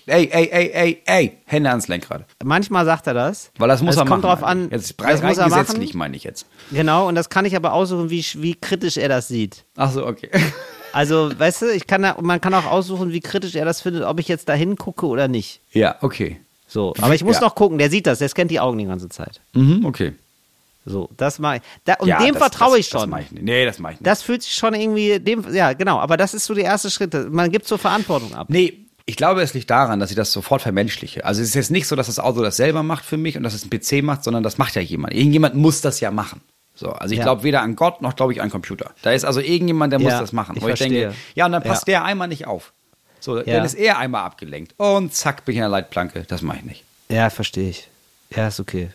ey, Hände ans Lenkrad. Manchmal sagt er das. Weil das muss er machen. Kommt drauf an. Jetzt rein gesetzlich meine ich jetzt. Genau, und das kann ich aber aussuchen, wie kritisch er das sieht. Ach so, okay. Also, weißt du, man kann auch aussuchen, wie kritisch er das findet, ob ich jetzt da hingucke oder nicht. Ja, okay. So, aber ich muss noch gucken, der sieht das, der scannt die Augen die ganze Zeit. Okay. So, das mache ich. Dem vertraue ich schon. Das mache ich nicht. Nee, das mache ich nicht. Das fühlt sich schon irgendwie, ja, genau, aber das ist so der erste Schritt. Man gibt so Verantwortung ab. Nee, ich glaube, es liegt daran, dass ich das sofort vermenschliche. Also es ist jetzt nicht so, dass das Auto das selber macht für mich und dass es ein PC macht, sondern das macht ja jemand. Irgendjemand muss das ja machen. So, also ich glaube weder an Gott noch glaube ich an Computer. Da ist also irgendjemand, der muss das machen. Wo ich denke, ja, und dann passt der einmal nicht auf. So, dann ist er einmal abgelenkt. Und zack, bin ich in der Leitplanke. Das mache ich nicht. Ja, verstehe ich. Ja, ist okay.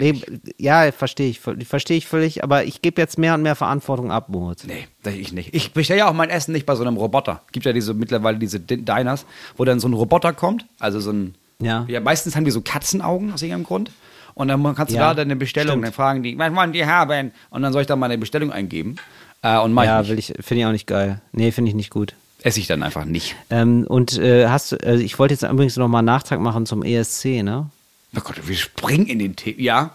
Verstehe ich völlig, aber ich gebe jetzt mehr und mehr Verantwortung ab, Moritz. Nee, ich nicht. Ich bestelle ja auch mein Essen nicht bei so einem Roboter. Gibt ja mittlerweile diese Diners, wo dann so ein Roboter kommt, also so ein, meistens haben die so Katzenaugen aus irgendeinem Grund. Und dann kannst du da deine Bestellung, dann fragen die, was wollen die haben? Und dann soll ich da meine Bestellung eingeben. Und finde ich auch nicht geil. Nee, finde ich nicht gut. Esse ich dann einfach nicht. Ich wollte jetzt übrigens noch mal einen Nachtrag machen zum ESC, ne? Oh Gott, wir springen in den Thema. Ja.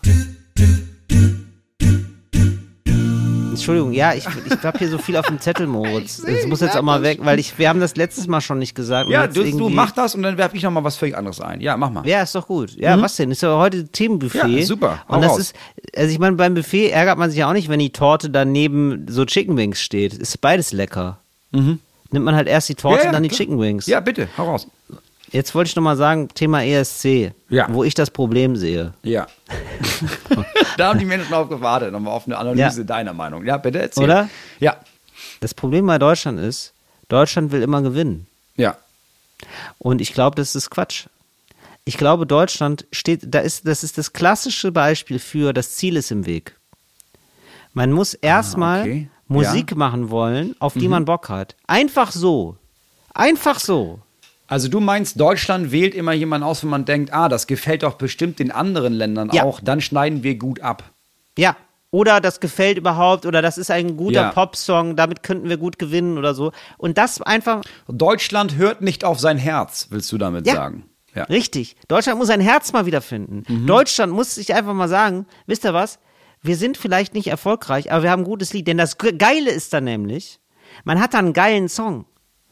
Entschuldigung, ich habe hier so viel auf dem Zettel, Moritz. Das muss jetzt auch mal weg, weil wir haben das letztes Mal schon nicht gesagt. Ja, du mach das und dann werfe ich noch mal was völlig anderes ein. Ja, mach mal. Ja, ist doch gut. Ja, was denn? Ist ja heute Themenbuffet. Ja, super. Und das ist, also ich meine, beim Buffet ärgert man sich ja auch nicht, wenn die Torte daneben so Chicken Wings steht. Ist beides lecker. Nimmt man halt erst die Torte und dann die Chicken Wings. Ja, bitte, hau raus. Jetzt wollte ich noch mal sagen, Thema ESC, wo ich das Problem sehe. Ja. Da haben die Menschen drauf gewartet, nochmal auf eine Analyse deiner Meinung. Ja, bitte erzähl. Oder? Ja. Das Problem bei Deutschland ist, Deutschland will immer gewinnen. Ja. Und ich glaube, das ist Quatsch. Ich glaube, Deutschland das ist das klassische Beispiel für, das Ziel ist im Weg. Man muss erstmal Musik machen wollen, auf die man Bock hat. Einfach so. Einfach so. Also du meinst, Deutschland wählt immer jemanden aus, wenn man denkt, das gefällt doch bestimmt den anderen Ländern auch, dann schneiden wir gut ab. Ja, oder das gefällt überhaupt, oder das ist ein guter Popsong, damit könnten wir gut gewinnen oder so. Und das einfach... Deutschland hört nicht auf sein Herz, willst du damit sagen? Ja, richtig. Deutschland muss sein Herz mal wiederfinden. Deutschland muss sich einfach mal sagen, wisst ihr was, wir sind vielleicht nicht erfolgreich, aber wir haben ein gutes Lied. Denn das Geile ist dann nämlich, man hat dann einen geilen Song.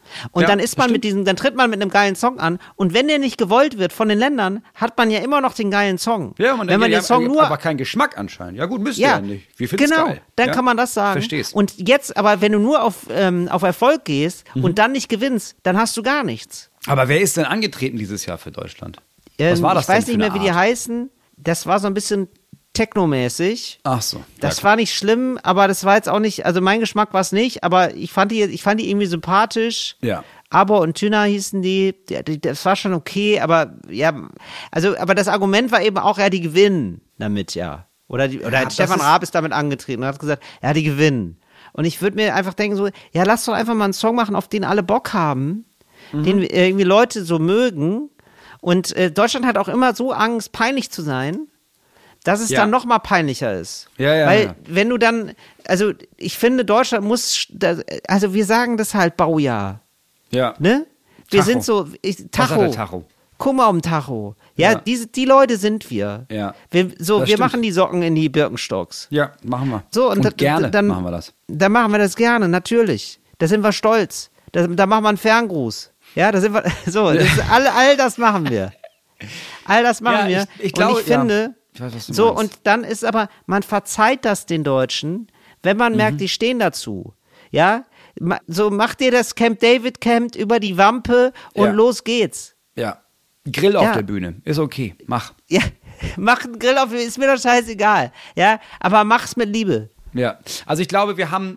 Und Ja, dann ist das man dann tritt man mit einem geilen Song an. Und wenn der nicht gewollt wird von den Ländern, hat man ja immer noch den geilen Song. Ja, man wenn man den Song nur aber keinen Geschmack anscheinend. Ja gut, müsst ihr ja nicht. Wir finden es genau, geil. dann ja? kann man das sagen. Verstehst. Und jetzt, aber wenn du nur auf Erfolg gehst und dann nicht gewinnst, dann hast du gar nichts. Aber wer ist denn angetreten dieses Jahr für Deutschland? Was war das Ich weiß denn nicht für mehr, eine wie die Art? heißen. Das war so ein bisschen technomäßig. Ach so. Das war nicht schlimm, aber das war jetzt auch nicht, also mein Geschmack war es nicht, aber ich fand die irgendwie sympathisch. Ja. Aber und Tüner hießen die, das war schon okay, aber ja, also, aber das Argument war eben auch, ja, die gewinnen damit, ja. Oder Stefan Raab ist damit angetreten und hat gesagt, ja, die gewinnen. Und ich würde mir einfach denken so, ja, lass doch einfach mal einen Song machen, auf den alle Bock haben, den irgendwie Leute so mögen. Und Deutschland hat auch immer so Angst, peinlich zu sein, dass es dann noch mal peinlicher ist. Ja, Weil wenn du dann, also ich finde, Deutschland muss, also wir sagen das halt Baujahr, Ja. ne? Wir Tacho. sind so, Was hat Tacho. der Tacho? Guck mal um Tacho. Ja, Ja. die Leute sind wir. Ja. Wir Das stimmt. machen die Socken in die Birkenstocks. Ja, machen wir. So, und gerne dann machen wir das. Dann machen wir das gerne, natürlich. Da sind wir stolz. Da machen wir einen Ferngruß. Ja, da sind wir, so, das ist all das machen wir. All das machen wir. Ich glaube, und ich finde, ich weiß, was du so, meinst. und dann ist aber, man verzeiht das den Deutschen, wenn man Mhm. merkt, die stehen dazu. Ja, so macht ihr das Camp David Camp über die Wampe und Ja. los geht's. Ja. Grill auf Ja. der Bühne. Ist okay. Mach. Ja, mach einen Grill auf, ist mir doch scheißegal. Ja, aber mach's mit Liebe. Ja. Also ich glaube, wir haben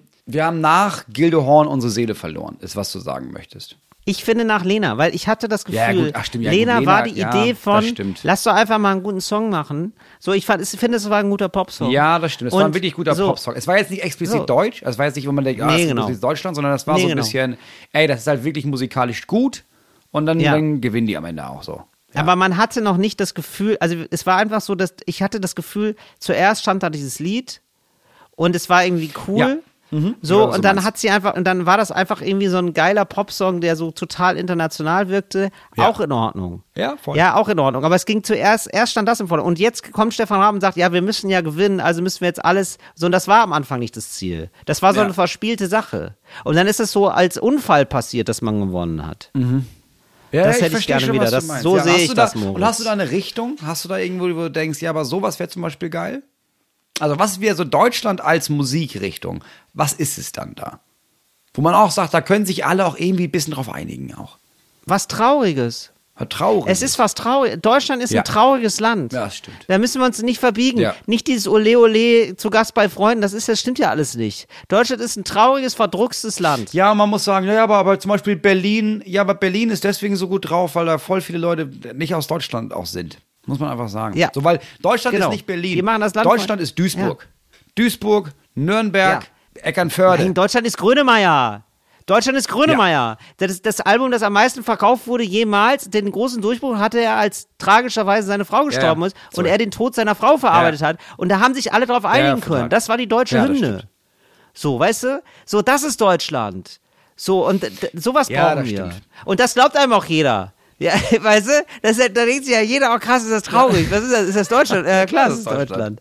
nach Gildehorn unsere Seele verloren, ist, was du sagen möchtest. Ich finde nach Lena, weil ich hatte das Gefühl, Ja, gut. Ach, stimmt, ja, Lena, gut, war Lena, die ja, Idee das von, stimmt. lass doch einfach mal einen guten Song machen. So, ich finde, es war ein guter Popsong. Ja, das stimmt. Es war ein Und wirklich guter so, Popsong. Es war jetzt nicht explizit So. deutsch. Es war jetzt nicht, wo man denkt, Nee, es ist genau. explizit Deutschland, sondern das war Nee, so ein genau. bisschen, ey, das ist halt wirklich musikalisch gut und dann, Ja. dann gewinnen die am Ende auch so. Ja. Aber man hatte noch nicht das Gefühl, also es war einfach so, dass ich hatte das Gefühl, zuerst stand da dieses Lied und es war irgendwie cool. Ja. So, Ja, was du und dann meinst. hat sie einfach, und dann war das einfach irgendwie so ein geiler Popsong, der so total international wirkte. Ja. Auch in Ordnung. Ja, voll. Ja, auch in Ordnung. Aber es ging erst stand das im Vordergrund. Und jetzt kommt Stefan Raab und sagt, ja, wir müssen ja gewinnen, also müssen wir jetzt alles, so, und das war am Anfang nicht das Ziel. Das war so Ja. eine verspielte Sache. Und dann ist es so als Unfall passiert, dass man gewonnen hat. Ja, Das hätte ich verstehe gerne schon, wieder. was du Das- meinst. so Ja, sehe hast ich du das, da, Moritz. Und hast du da eine Richtung? Hast du da irgendwo, wo du denkst, ja, aber sowas wäre zum Beispiel geil? Also was wäre so Deutschland als Musikrichtung? Was ist es dann da? Wo man auch sagt, da können sich alle auch irgendwie ein bisschen drauf einigen auch. Was Trauriges. Traurig. Es ist was Trauriges. Deutschland ist Ja. ein trauriges Land. Ja, das stimmt. Da müssen wir uns nicht verbiegen. Ja. Nicht dieses Ole Ole zu Gast bei Freunden, das stimmt ja alles nicht. Deutschland ist ein trauriges, verdruckstes Land. Ja, man muss sagen, ja, aber zum Beispiel Berlin, ja, aber Berlin ist deswegen so gut drauf, weil da voll viele Leute nicht aus Deutschland auch sind. Muss man einfach sagen. Ja. So, weil Deutschland Genau. ist nicht Berlin. Die machen das Land Deutschland ist Duisburg. Duisburg, Nürnberg, Eckernförde. Nein, Deutschland ist Grönemeyer. Deutschland ist Grönemeyer. Das ist das Album, das am meisten verkauft wurde jemals. Den großen Durchbruch hatte er, als tragischerweise seine Frau gestorben ist und Sorry. er den Tod seiner Frau verarbeitet hat. Und da haben sich alle drauf einigen total. können. Das war die deutsche Ja, das Hymne. stimmt. So, weißt du? So, das ist Deutschland. So, und sowas Ja, brauchen das wir. stimmt. Und das glaubt einem auch jeder. Ja, weißt du? Da denkt sich ja jeder, oh krass, ist das traurig. Was ist das? Ist das Deutschland? Klar, das ist Deutschland.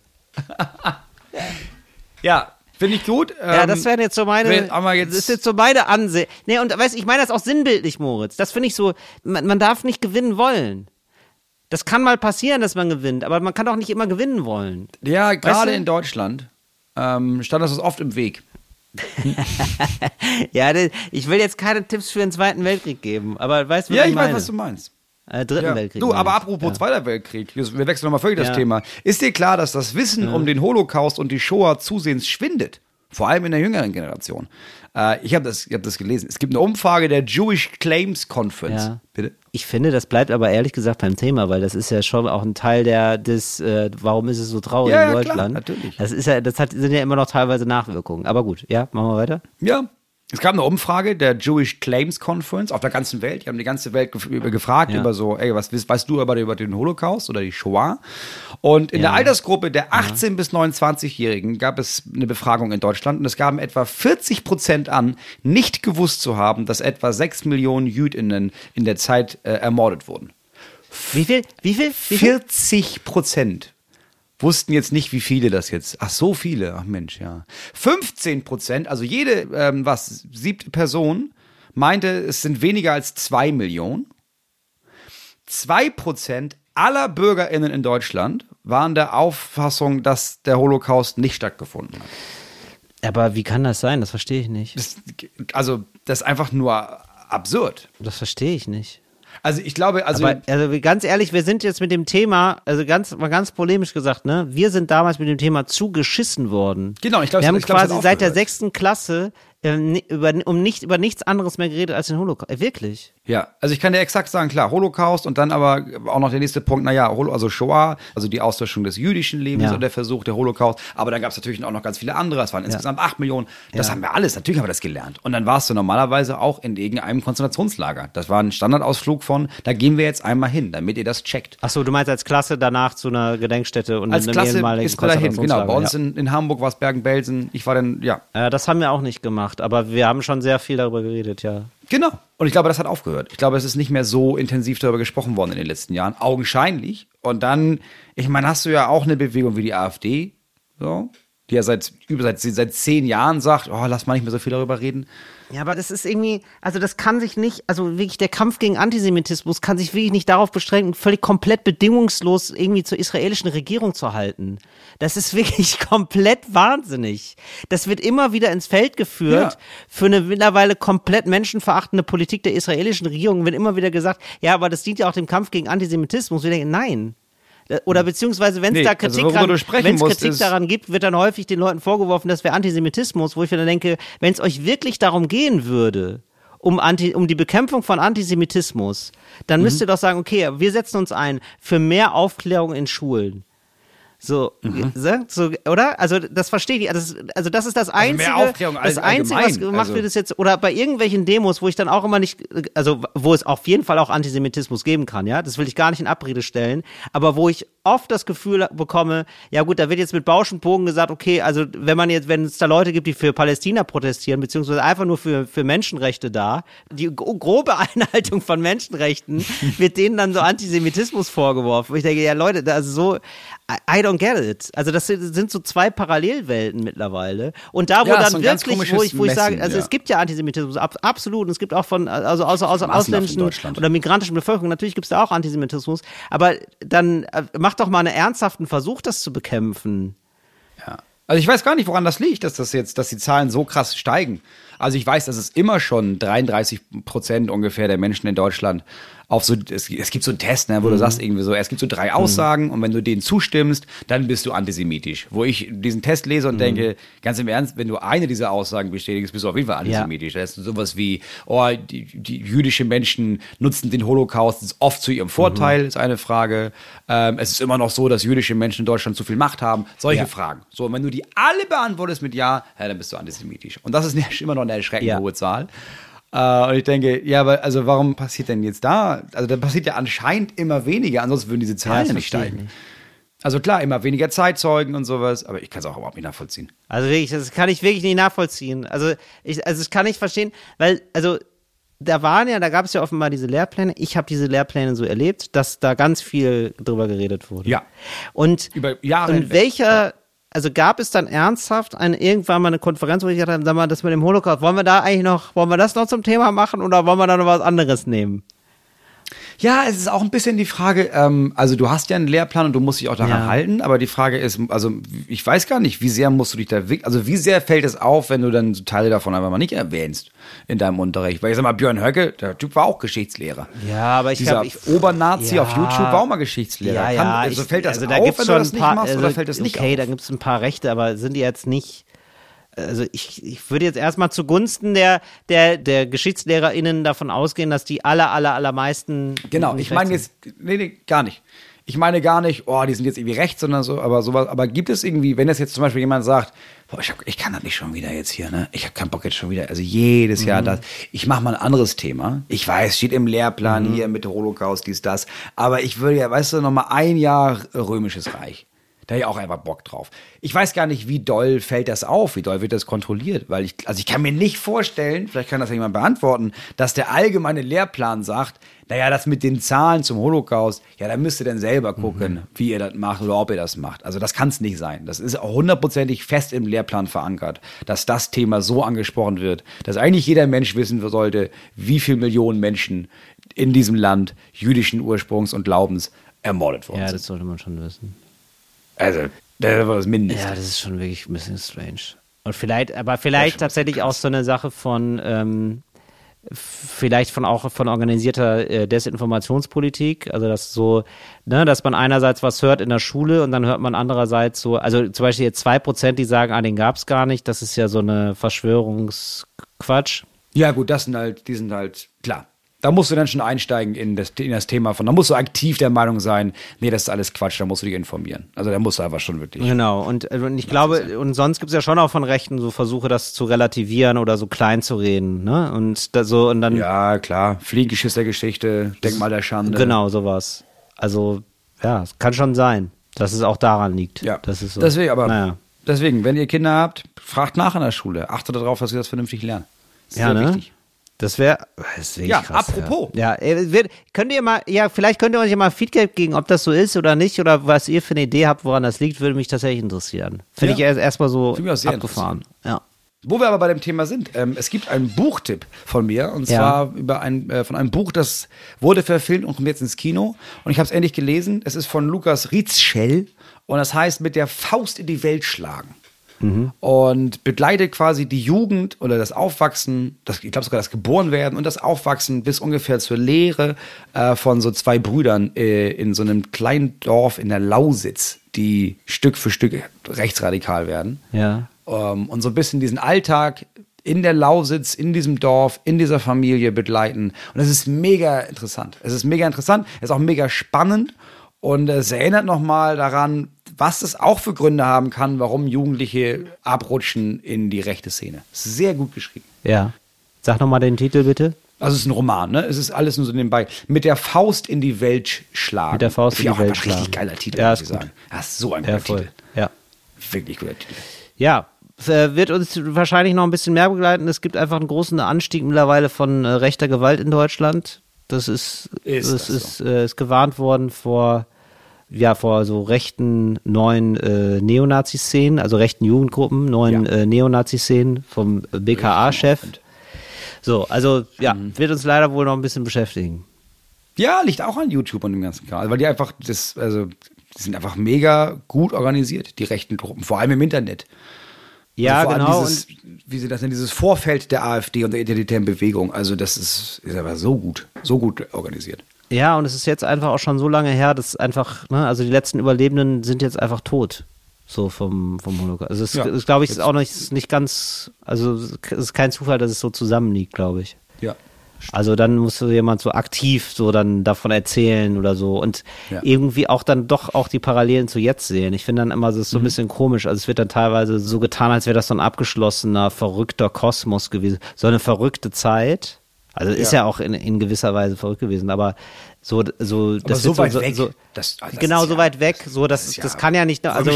Ja, finde ich gut. Ja, das wären jetzt so meine, aber jetzt- das ist jetzt so meine Ansicht. Nee, und weißt, ich meine das auch sinnbildlich, Moritz. Das finde ich so, man darf nicht gewinnen wollen. Das kann mal passieren, dass man gewinnt, aber man kann auch nicht immer gewinnen wollen. Ja, gerade du? in Deutschland stand das oft im Weg. Ja, ich will jetzt keine Tipps für den Zweiten Weltkrieg geben, aber weißt du, was Ja, ich ich meine? weiß, was du meinst. Dritten Ja. Weltkrieg. Du, aber meine ich. apropos Ja. Zweiter Weltkrieg, wir wechseln nochmal völlig Ja. das Thema. Ist dir klar, dass das Wissen um den Holocaust und die Shoah zusehends schwindet? Vor allem in der jüngeren Generation. Ich hab das gelesen. Es gibt eine Umfrage der Jewish Claims Conference. Ja. Bitte? Ich finde, das bleibt aber ehrlich gesagt beim Thema, weil das ist ja schon auch ein Teil warum ist es so traurig Ja, in ja, Deutschland? klar, natürlich. Sind ja immer noch teilweise Nachwirkungen. Aber gut, ja, machen wir weiter. Ja. Es gab eine Umfrage der Jewish Claims Conference auf der ganzen Welt. Die haben die ganze Welt gefragt Ja. über so, ey, was weißt du über den Holocaust oder die Shoah? Und in der Altersgruppe der 18- bis 29-Jährigen gab es eine Befragung in Deutschland und es gaben etwa 40% an, nicht gewusst zu haben, dass etwa 6 Millionen JüdInnen in der Zeit ermordet wurden. Wie viel? 40% wussten jetzt nicht, wie viele das jetzt. Ach, so viele. Ach Mensch, ja. 15%, also jede, 7. Person meinte, es sind weniger als 2 Millionen. 2% aller BürgerInnen in Deutschland waren der Auffassung, dass der Holocaust nicht stattgefunden hat. Aber wie kann das sein? Das verstehe ich nicht. Das ist einfach nur absurd. Das verstehe ich nicht. Also ich glaube, also ganz ehrlich, wir sind jetzt mit dem Thema, also ganz polemisch gesagt, ne, wir sind damals mit dem Thema zugeschissen worden. Genau, ich glaube, wir haben quasi seit der 6. Klasse über nichts anderes mehr geredet als den Holocaust. Wirklich. Ja, also ich kann dir exakt sagen, klar, Holocaust und dann aber auch noch der nächste Punkt, also Shoah, also die Auslöschung des jüdischen Lebens und der Versuch der Holocaust, aber dann gab es natürlich auch noch ganz viele andere, es waren insgesamt 8 Millionen, das haben wir alles, natürlich haben wir das gelernt. Und dann warst du normalerweise auch in irgendeinem Konzentrationslager. Das war ein Standardausflug von, da gehen wir jetzt einmal hin, damit ihr das checkt. Achso, du meinst als Klasse danach zu einer Gedenkstätte und als einem Klasse ehemaligen ist man dahin, genau, bei uns ja. in Hamburg war es Bergen-Belsen, ich war dann, das haben wir auch nicht gemacht, aber wir haben schon sehr viel darüber geredet, ja. Genau. Und ich glaube, das hat aufgehört. Ich glaube, es ist nicht mehr so intensiv darüber gesprochen worden in den letzten Jahren. Augenscheinlich. Und dann, ich meine, hast du ja auch eine Bewegung wie die AfD, so, die ja seit 10 Jahren sagt, oh, lass mal nicht mehr so viel darüber reden. Ja, aber das ist irgendwie, also das kann sich nicht, also wirklich der Kampf gegen Antisemitismus kann sich wirklich nicht darauf beschränken, völlig komplett bedingungslos irgendwie zur israelischen Regierung zu halten. Das ist wirklich komplett wahnsinnig. Das wird immer wieder ins Feld geführt für eine mittlerweile komplett menschenverachtende Politik der israelischen Regierung. Wird immer wieder gesagt, ja, aber das dient ja auch dem Kampf gegen Antisemitismus. Wir denken, nein. Oder beziehungsweise, wenn es da Kritik, Kritik daran gibt, wird dann häufig den Leuten vorgeworfen, das wäre Antisemitismus, wo ich dann denke, wenn es euch wirklich darum gehen würde, um die Bekämpfung von Antisemitismus, dann müsst ihr doch sagen, okay, wir setzen uns ein für mehr Aufklärung in Schulen. So, oder? Also das verstehe ich. Also das ist das Einzige, was gemacht wird, ist jetzt, oder bei irgendwelchen Demos, wo ich dann auch immer nicht, also wo es auf jeden Fall auch Antisemitismus geben kann, ja, das will ich gar nicht in Abrede stellen, aber wo ich oft das Gefühl bekomme, ja gut, da wird jetzt mit Bausch und Bogen gesagt, okay, also wenn es da Leute gibt, die für Palästina protestieren, beziehungsweise einfach nur für Menschenrechte da, die grobe Einhaltung von Menschenrechten, wird denen dann so Antisemitismus vorgeworfen. Wo ich denke, ja Leute, also so, I don't get it. Also das sind so zwei Parallelwelten mittlerweile. Und da, wo dann so wirklich, wo ich sage, also es gibt ja Antisemitismus, absolut. Und es gibt auch von, also außer ausländischen oder migrantischen Bevölkerung, natürlich gibt es da auch Antisemitismus. Aber dann macht doch mal einen ernsthaften Versuch, das zu bekämpfen. Ja. Also ich weiß gar nicht, woran das liegt, dass die Zahlen so krass steigen. Also ich weiß, dass es immer schon 33% ungefähr der Menschen in Deutschland es gibt so einen Test, ne, wo du sagst irgendwie so, es gibt so 3 Aussagen und wenn du denen zustimmst, dann bist du antisemitisch. Wo ich diesen Test lese und denke, ganz im Ernst, wenn du eine dieser Aussagen bestätigst, bist du auf jeden Fall antisemitisch. Ja. Das ist sowas wie, die jüdischen Menschen nutzen den Holocaust oft zu ihrem Vorteil, ist eine Frage. Es ist immer noch so, dass jüdische Menschen in Deutschland zu viel Macht haben. Solche Fragen. So, und wenn du die alle beantwortest mit ja, dann bist du antisemitisch. Und das ist immer noch eine erschreckend hohe Zahl. Und ich denke, ja, aber also warum passiert denn jetzt da? Also da passiert ja anscheinend immer weniger, ansonsten würden diese Zahlen ja nicht steigen. Nicht. Also klar, immer weniger Zeitzeugen und sowas, aber ich kann es auch überhaupt nicht nachvollziehen. Also wirklich, das kann ich wirklich nicht nachvollziehen. Also ich kann nicht verstehen, weil, also da gab es ja offenbar diese Lehrpläne. Ich habe diese Lehrpläne so erlebt, dass da ganz viel drüber geredet wurde. Ja. Und über Jahre hinweg. Also gab es dann ernsthaft irgendwann mal eine Konferenz, wo ich gesagt habe, sag mal, das mit dem Holocaust, wollen wir das noch zum Thema machen oder wollen wir da noch was anderes nehmen? Ja, es ist auch ein bisschen die Frage, also du hast ja einen Lehrplan und du musst dich auch daran halten, aber die Frage ist, also ich weiß gar nicht, wie sehr musst du dich da also wie sehr fällt es auf, wenn du dann so Teile davon einfach mal nicht erwähnst in deinem Unterricht? Weil ich sag mal, Björn Höcke, der Typ war auch Geschichtslehrer. Ja, aber dieser Obernazi auf YouTube war auch mal Geschichtslehrer. Ja, fällt das auf, wenn du das nicht machst, oder fällt das nicht auf? Okay, da gibt es ein paar Rechte, aber sind die jetzt nicht. Also ich würde jetzt erstmal zugunsten der GeschichtslehrerInnen davon ausgehen, dass die allermeisten. Genau, ich meine jetzt, nee, gar nicht. Ich meine gar nicht, die sind jetzt irgendwie rechts, sondern so, aber sowas. Aber gibt es irgendwie, wenn das jetzt zum Beispiel jemand sagt, ich kann das nicht schon wieder jetzt hier, ne? Ich habe keinen Bock jetzt schon wieder, also jedes Jahr das. Ich mache mal ein anderes Thema. Ich weiß, steht im Lehrplan hier mit Holocaust, dies, das. Aber ich würde ja, weißt du, noch mal ein Jahr Römisches Reich. Da hätte ich auch einfach Bock drauf. Ich weiß gar nicht, wie doll fällt das auf, wie doll wird das kontrolliert, weil ich kann mir nicht vorstellen, vielleicht kann das ja jemand beantworten, dass der allgemeine Lehrplan sagt, naja, das mit den Zahlen zum Holocaust, ja, da müsst ihr dann selber gucken, wie ihr das macht oder ob ihr das macht. Also das kann es nicht sein. Das ist auch hundertprozentig fest im Lehrplan verankert, dass das Thema so angesprochen wird, dass eigentlich jeder Mensch wissen sollte, wie viele Millionen Menschen in diesem Land jüdischen Ursprungs und Glaubens ermordet worden sind. Ja, das sollte man schon wissen. Also, das war das Mindeste. Ja, das ist schon wirklich ein bisschen strange. Und vielleicht tatsächlich auch so eine Sache von, vielleicht von organisierter Desinformationspolitik, also das so, ne, dass man einerseits was hört in der Schule und dann hört man andererseits so, also zum Beispiel jetzt 2%, die sagen, den gab's gar nicht, das ist ja so eine Verschwörungsquatsch. Ja gut, die sind halt, klar. Da musst du dann schon einsteigen in das Thema da musst du aktiv der Meinung sein, nee, das ist alles Quatsch, da musst du dich informieren. Also da musst du einfach schon wirklich. Genau, und ich glaube, und sonst gibt es ja schon auch von Rechten so Versuche, das zu relativieren oder so klein zu reden, ne? Und dann. Ja, klar, Fliegengeschiss der Geschichte, Denkmal der Schande. Genau, sowas. Also, ja, es kann schon sein, dass es auch daran liegt. Ja, das ist so. Deswegen, wenn ihr Kinder habt, fragt nach in der Schule. Achtet darauf, dass sie das vernünftig lernen. Das ist sehr wichtig. Das wäre wirklich krass. Apropos. Ja, könnt ihr mal, vielleicht könnt ihr euch ja mal Feedback geben, ob das so ist oder nicht, oder was ihr für eine Idee habt, woran das liegt, würde mich tatsächlich interessieren. Finde ich erstmal so abgefahren. Ja. Wo wir aber bei dem Thema sind, es gibt einen Buchtipp von mir, und zwar von einem Buch, das wurde verfilmt und kommt jetzt ins Kino. Und ich habe es endlich gelesen. Es ist von Lukas Rietschel und das heißt Mit der Faust in die Welt schlagen. Und begleitet quasi die Jugend oder das Aufwachsen, ich glaube sogar das Geborenwerden und das Aufwachsen bis ungefähr zur Lehre von so zwei Brüdern in so einem kleinen Dorf in der Lausitz, die Stück für Stück rechtsradikal werden. Ja. Und so ein bisschen diesen Alltag in der Lausitz, in diesem Dorf, in dieser Familie begleiten. Und es ist mega interessant. Es ist auch mega spannend und es erinnert nochmal daran, was es auch für Gründe haben kann, warum Jugendliche abrutschen in die rechte Szene. Sehr gut geschrieben. Ja. Sag nochmal den Titel bitte. Also es ist ein Roman, ne? Es ist alles nur so nebenbei. Mit der Faust in die Welt schlagen. Mit der Faust in die Welt schlagen. Richtig geiler Titel, ja, muss ich sagen. Das ist so ein guter Titel. Ja. Wirklich guter Titel. Ja, wird uns wahrscheinlich noch ein bisschen mehr begleiten. Es gibt einfach einen großen Anstieg mittlerweile von rechter Gewalt in Deutschland. Das ist gewarnt worden vor so rechten neuen Neonazi-Szenen, also rechten Jugendgruppen, neuen Neonazi-Szenen vom BKA-Chef. So, also wird uns leider wohl noch ein bisschen beschäftigen. Ja, liegt auch an YouTube und dem ganzen Kanal, weil die einfach die sind einfach mega gut organisiert, die rechten Gruppen, vor allem im Internet. Ja, also genau. Wie sie das nennen, dieses Vorfeld der AfD und der identitären Bewegung, also das ist aber so gut organisiert. Ja, und es ist jetzt einfach auch schon so lange her, dass einfach, ne, also die letzten Überlebenden sind jetzt einfach tot. So vom Holocaust. Also es glaube ich, ist auch nicht ganz, also es ist kein Zufall, dass es so zusammenliegt, glaube ich. Ja. Also dann muss jemand so aktiv so dann davon erzählen oder so und irgendwie auch dann doch auch die Parallelen zu jetzt sehen. Ich finde dann immer, das ist so ein bisschen komisch. Also es wird dann teilweise so getan, als wäre das so ein abgeschlossener, verrückter Kosmos gewesen. So eine verrückte Zeit. Also ist ja auch in gewisser Weise verrückt gewesen, aber so das so weit weg. Das so weit weg, so das kann ja nicht, also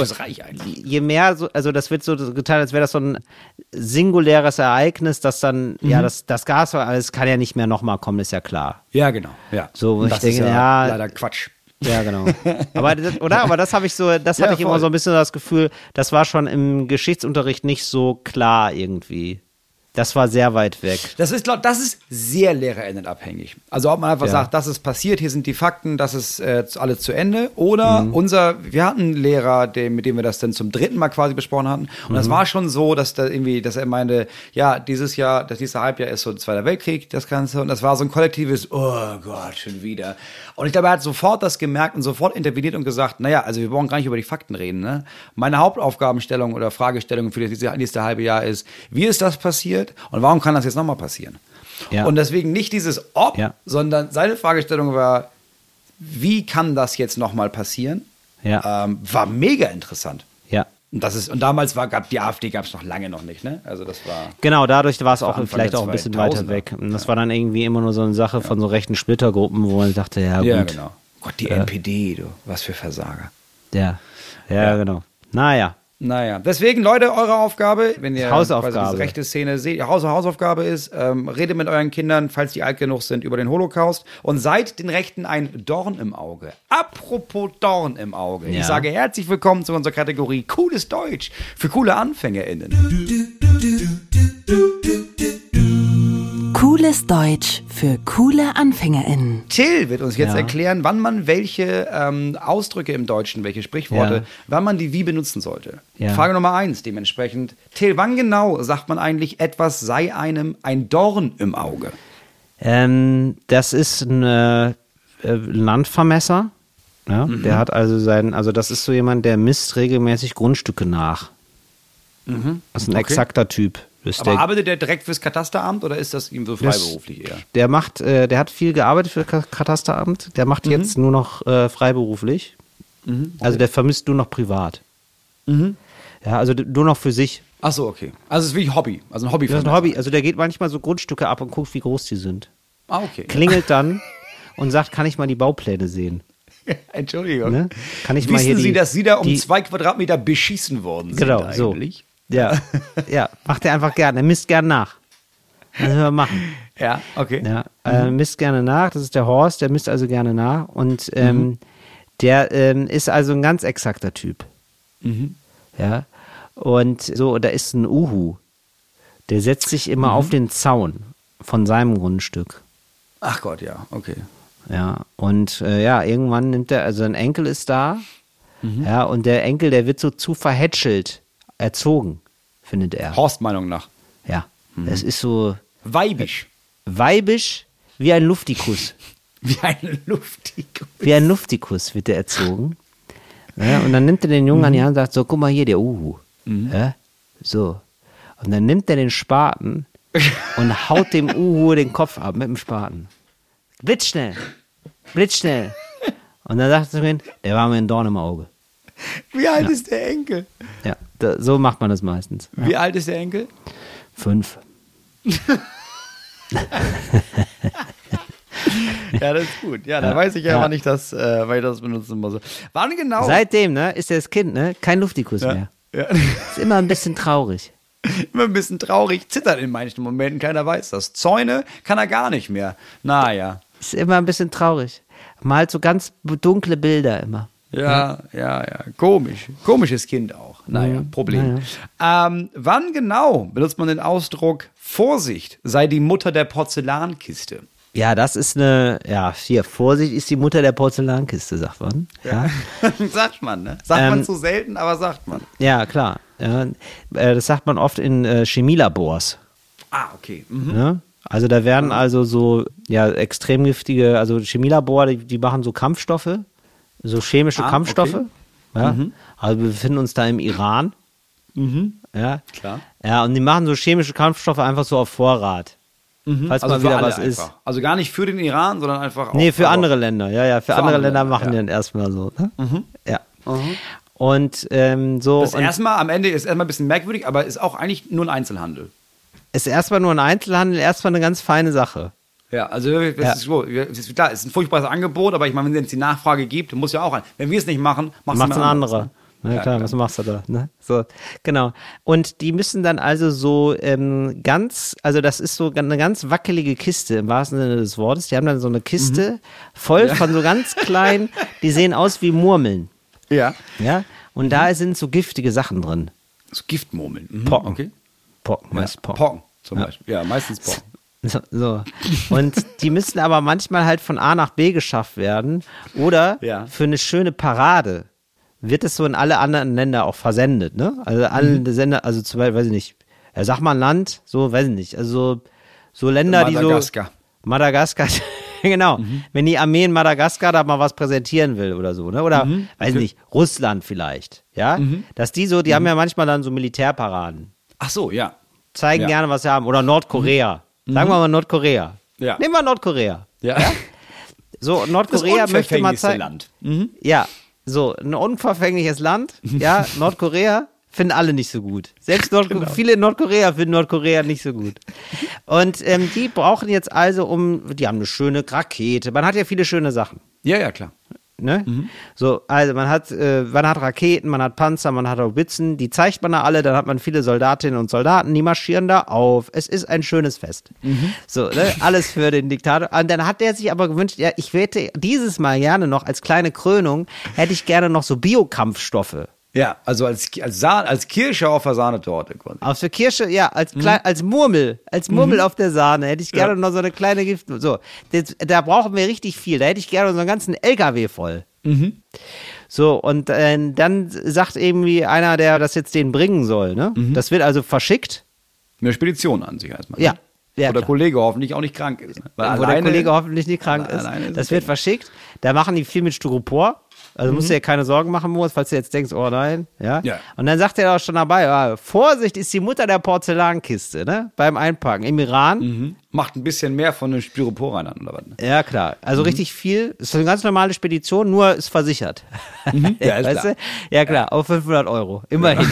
je mehr so, also das wird so getan, als wäre das so ein singuläres Ereignis, das dann das Gas, alles kann ja nicht mehr nochmal kommen, ist ja klar. Ja, genau. Ja. So, ich denke, leider Quatsch. Ja, genau. Aber das habe ich so, hatte ich immer so ein bisschen das Gefühl, das war schon im Geschichtsunterricht nicht so klar irgendwie. Das war sehr weit weg. Das ist sehr lehrerinnenabhängig. Also ob man einfach sagt, das ist passiert, hier sind die Fakten, das ist alles zu Ende. Oder wir hatten einen Lehrer, mit dem wir das dann zum 3. Mal quasi besprochen hatten. Und das war schon so, dass er meinte, ja, dieses Halbjahr ist so 2. Weltkrieg, das Ganze. Und das war so ein kollektives, oh Gott, schon wieder. Und ich glaube, er hat sofort das gemerkt und sofort interveniert und gesagt, naja, also wir brauchen gar nicht über die Fakten reden. Ne? Meine Hauptaufgabenstellung oder Fragestellung für dieses nächste halbe Jahr ist, wie ist das passiert? Und warum kann das jetzt nochmal passieren? Ja. Und deswegen nicht dieses Ob, sondern seine Fragestellung war, wie kann das jetzt nochmal passieren? Ja. War mega interessant. Ja. Und damals die AfD gab es noch lange noch nicht, ne? Also das war. Genau, dadurch war es auch vielleicht auch ein bisschen weiter weg. Und das war dann irgendwie immer nur so eine Sache von so rechten Splittergruppen, wo man dachte, ja gut. Ja, genau. Gott, die NPD, du, was für Versager. Ja, genau. Naja. Deswegen, Leute, eure Aufgabe, wenn ihr Hausaufgabe. diese rechte Szene seht, Hausaufgabe ist, redet mit euren Kindern, falls die alt genug sind, über den Holocaust und seid den Rechten ein Dorn im Auge. Apropos Dorn im Auge. Ja. Ich sage herzlich willkommen zu unserer Kategorie Cooles Deutsch für coole AnfängerInnen. Cooles Deutsch für coole AnfängerInnen. Till wird uns jetzt Ja. erklären, wann man welche Ausdrücke im Deutschen, welche Sprichworte, wann man die wie benutzen sollte. Ja. Frage Nummer 1 dementsprechend. Till, wann genau sagt man eigentlich, etwas sei einem ein Dorn im Auge? Das ist ein Landvermesser. Ja? Der hat also das ist so jemand, der misst regelmäßig Grundstücke nach. Das ist ein exakter Typ. Aber arbeitet der direkt fürs Katasteramt oder ist das ihm so freiberuflich eher? Der hat viel gearbeitet für das Katasteramt. Der macht jetzt nur noch freiberuflich. Also der vermisst nur noch privat. Ja, also nur noch für sich. Ach so, okay. Also es ist wirklich Hobby. Also ein Hobby. Das ist ein Hobby. Also der geht manchmal so Grundstücke ab und guckt, wie groß die sind. Ah, okay. Klingelt dann und sagt, kann ich mal die Baupläne sehen? Entschuldigung. Ne? Kann ich mal hier Wissen Sie, dass Sie da um die- 2 Quadratmeter beschissen worden sind Genau, so. eigentlich? Ja, macht er einfach gerne. Er misst gern nach. Das müssen wir machen. Ja, okay. Ja, misst gerne nach. Das ist der Horst, der misst also gerne nach. Und der ist also ein ganz exakter Typ. Ja. Und so, da ist ein Uhu. Der setzt sich immer auf den Zaun von seinem Grundstück. Ach Gott, ja, okay. Ja, und irgendwann nimmt er, also ein Enkel ist da. Ja, und der Enkel, der wird so zu verhätschelt erzogen, findet er. Horst Meinung nach. Ja, das ist so Weibisch. weibisch wie ein Luftikus. Wie eine Luftikus. Wie ein Luftikus wird er erzogen. Ja, und dann nimmt er den Jungen an die Hand und sagt, so, guck mal hier, der Uhu. Ja, so. Und dann nimmt er den Spaten und haut dem Uhu den Kopf ab mit dem Spaten. Blitzschnell. Blitzschnell. Und dann sagt er zu mir, der war mir ein Dorn im Auge. Wie alt ist der Enkel? Ja, so macht man das meistens. Wie alt ist der Enkel? 5. Ja, das ist gut. Ja, da weiß ich ja aber nicht, weil ich das benutzen muss. Wann genau? Seitdem, ist das Kind, kein Luftikus mehr. Ja. Ist immer ein bisschen traurig. Immer ein bisschen traurig, zittert in manchen Momenten, keiner weiß das. Zäune kann er gar nicht mehr. Naja. Ist immer ein bisschen traurig. Malt so ganz dunkle Bilder immer. Ja. Komisch. Komisches Kind auch. Naja, Problem. Wann genau benutzt man den Ausdruck Vorsicht sei die Mutter der Porzellankiste? Ja, das ist Vorsicht ist die Mutter der Porzellankiste, sagt man. Ja, Sagt man, ne? Sagt man zu selten, aber sagt man. ja klar. Ja, das sagt man oft in Chemielabors. Ah, okay. Ne? Also da werden also so extrem giftige, also Chemielabor, die machen so Kampfstoffe, so chemische Kampfstoffe. Okay. Ja? Also wir befinden uns da im Iran. Ja. Klar. Ja, und die machen so chemische Kampfstoffe einfach so auf Vorrat. Falls mal wieder was ist. Einfach. Also gar nicht für den Iran, sondern einfach auch. Nee, für andere Länder. Ja, für andere Länder machen ja. die dann erstmal so. Ne? Ja. Und so. Das erstmal, am Ende ist erstmal ein bisschen merkwürdig, aber ist auch eigentlich nur ein Einzelhandel. Ist erstmal nur ein Einzelhandel, erstmal eine ganz feine Sache. Ja, also das ist so. Ist klar, es ist ein furchtbares Angebot, aber ich meine, wenn es jetzt die Nachfrage gibt, muss ja auch wenn wir es nicht machen, macht Macht es ein anderer. Ne? Ja, Ja, klar, klar. was machst du da? Ne? So, genau. Und die müssen dann also so also das ist so eine ganz wackelige Kiste im wahrsten Sinne des Wortes. Die haben dann so eine Kiste voll von so ganz kleinen, die sehen aus wie Murmeln. Ja. Ja. Und da sind so giftige Sachen drin. So Giftmurmeln. Pocken. Okay. Pocken, meist Pocken. Pocken zum Beispiel. Ja, meistens Pocken. So. Und die müssen aber manchmal halt von A nach B geschafft werden. Oder Ja. für eine schöne Parade wird es so in alle anderen Länder auch versendet, ne? Also alle Sender, also zum Beispiel, weiß ich nicht, sag mal ein Land, so, weiß ich nicht, also so Länder, Madagaskar. die so Madagaskar, genau, wenn die Armee in Madagaskar da mal was präsentieren will oder so, ne? Oder, weiß ich nicht, Russland vielleicht, ja? Dass die so, die haben ja manchmal dann so Militärparaden, Ach so, ja. zeigen Ja. gerne, was sie haben, oder Nordkorea, sagen wir mal Nordkorea. Ja. Nehmen wir Nordkorea. Ja. So, Nordkorea das möchte mal unverfänglichste zeigen. Land. Ja, so, ein unverfängliches Land, ja, Nordkorea finden alle nicht so gut. Selbst viele in Nordkorea finden Nordkorea nicht so gut. Und die brauchen jetzt also die haben eine schöne Rakete, man hat ja viele schöne Sachen. Ja, klar. Ne? So, also man hat Raketen, man hat Panzer, man hat Haubitzen, die zeigt man da alle, dann hat man viele Soldatinnen und Soldaten, die marschieren da auf. Es ist ein schönes Fest. So, ne? Alles für den Diktator. Und dann hat der sich aber gewünscht, ja, ich hätte dieses Mal gerne noch als kleine Krönung, hätte ich gerne noch so Biokampfstoffe. Ja, also als Kirsche auf der Sahnetorte. Auf der Kirsche, ja, als Murmel auf der Sahne hätte ich gerne noch so eine kleine Gift. So, da brauchen wir richtig viel. Da hätte ich gerne so einen ganzen LKW voll. So, und dann sagt irgendwie einer, der das jetzt denen bringen soll, ne? Das wird also verschickt. Eine Spedition an sich erstmal. Ja. Ne? Ja, wo der Kollege hoffentlich auch nicht krank ist. Ne? Wo der Kollege hoffentlich nicht krank ist. Das wird verschickt. Da machen die viel mit Styropor. Also musst du dir keine Sorgen machen, Moritz, falls du jetzt denkst, oh nein. Ja. Und dann sagt er auch schon dabei, ja, Vorsicht, ist die Mutter der Porzellankiste, ne? Beim Einpacken. Im Iran. Macht ein bisschen mehr von dem Styropor rein an, oder was? Ne? Ja, klar. Also richtig viel. Ist eine ganz normale Spedition, nur ist versichert. Ja, ist weißt klar. du? Ja, klar. Auf 500 €. Immerhin.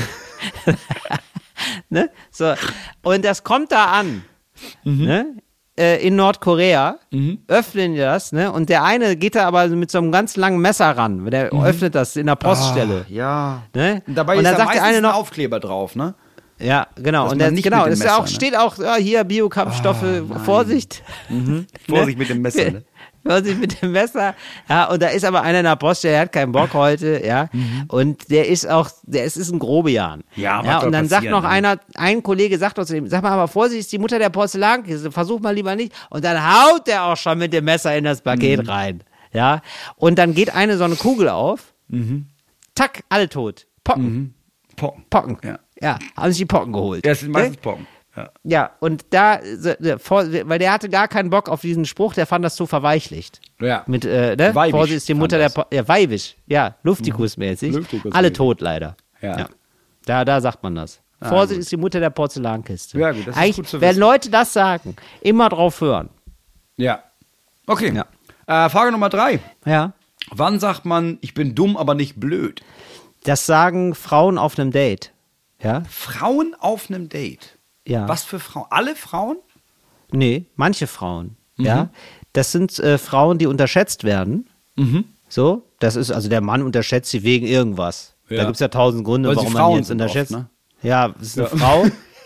Ne? So. Und das kommt da an. Ne? In Nordkorea, öffnen die das, ne? Und der eine geht da aber mit so einem ganz langen Messer ran, der öffnet das in der Poststelle. Ja. Ne? Und dabei und ist dann da sagt meistens der eine noch, ein Aufkleber drauf, ne? ja, genau. Dass Und man das, nicht genau, mit dem es Messer, auch, steht auch, ja, hier Biokampfstoffe, Vorsicht. Vorsicht mit dem Messer, ne? Vorsicht mit dem Messer. Ja, und da ist aber einer in der Poststelle, der hat keinen Bock heute, ja. Und es ist ein Grobian. Ja, ja, und dann sagt noch ne? ein Kollege sagt uns, sag mal, aber Vorsicht, ist die Mutter der Porzellankiste, versuch mal lieber nicht. Und dann haut der auch schon mit dem Messer in das Paket rein. Ja. Und dann geht so eine Kugel auf. Tack, alle tot. Pocken. Pocken. Ja, haben sich die Pocken geholt. Ja, das sind meistens Pocken. Ja, und weil der hatte gar keinen Bock auf diesen Spruch, der fand das zu verweichlicht. Ja. Mit, ne? Weibisch Vorsicht, ist die Mutter der weibisch. Ja, Luftikus-mäßig. Alle tot leider. Ja. Da sagt man das. Vorsicht, ist die Mutter der Porzellankiste. Ja, gut, das ist eigentlich, gut zu wenn wissen. Leute das sagen, immer drauf hören. Ja. Okay. Ja. Frage Nummer 3. Ja. Wann sagt man, ich bin dumm, aber nicht blöd? Das sagen Frauen auf einem Date. Ja? Frauen auf einem Date? Ja. Was für Frauen? Alle Frauen? Nee, manche Frauen. Ja. Das sind Frauen, die unterschätzt werden. So, das ist, also der Mann unterschätzt sie wegen irgendwas. Ja. Da gibt es ja 1000 Gründe, Weil sie warum man Frauen die jetzt sind unterschätzt. oft, ne? Ja, das ist eine Frau.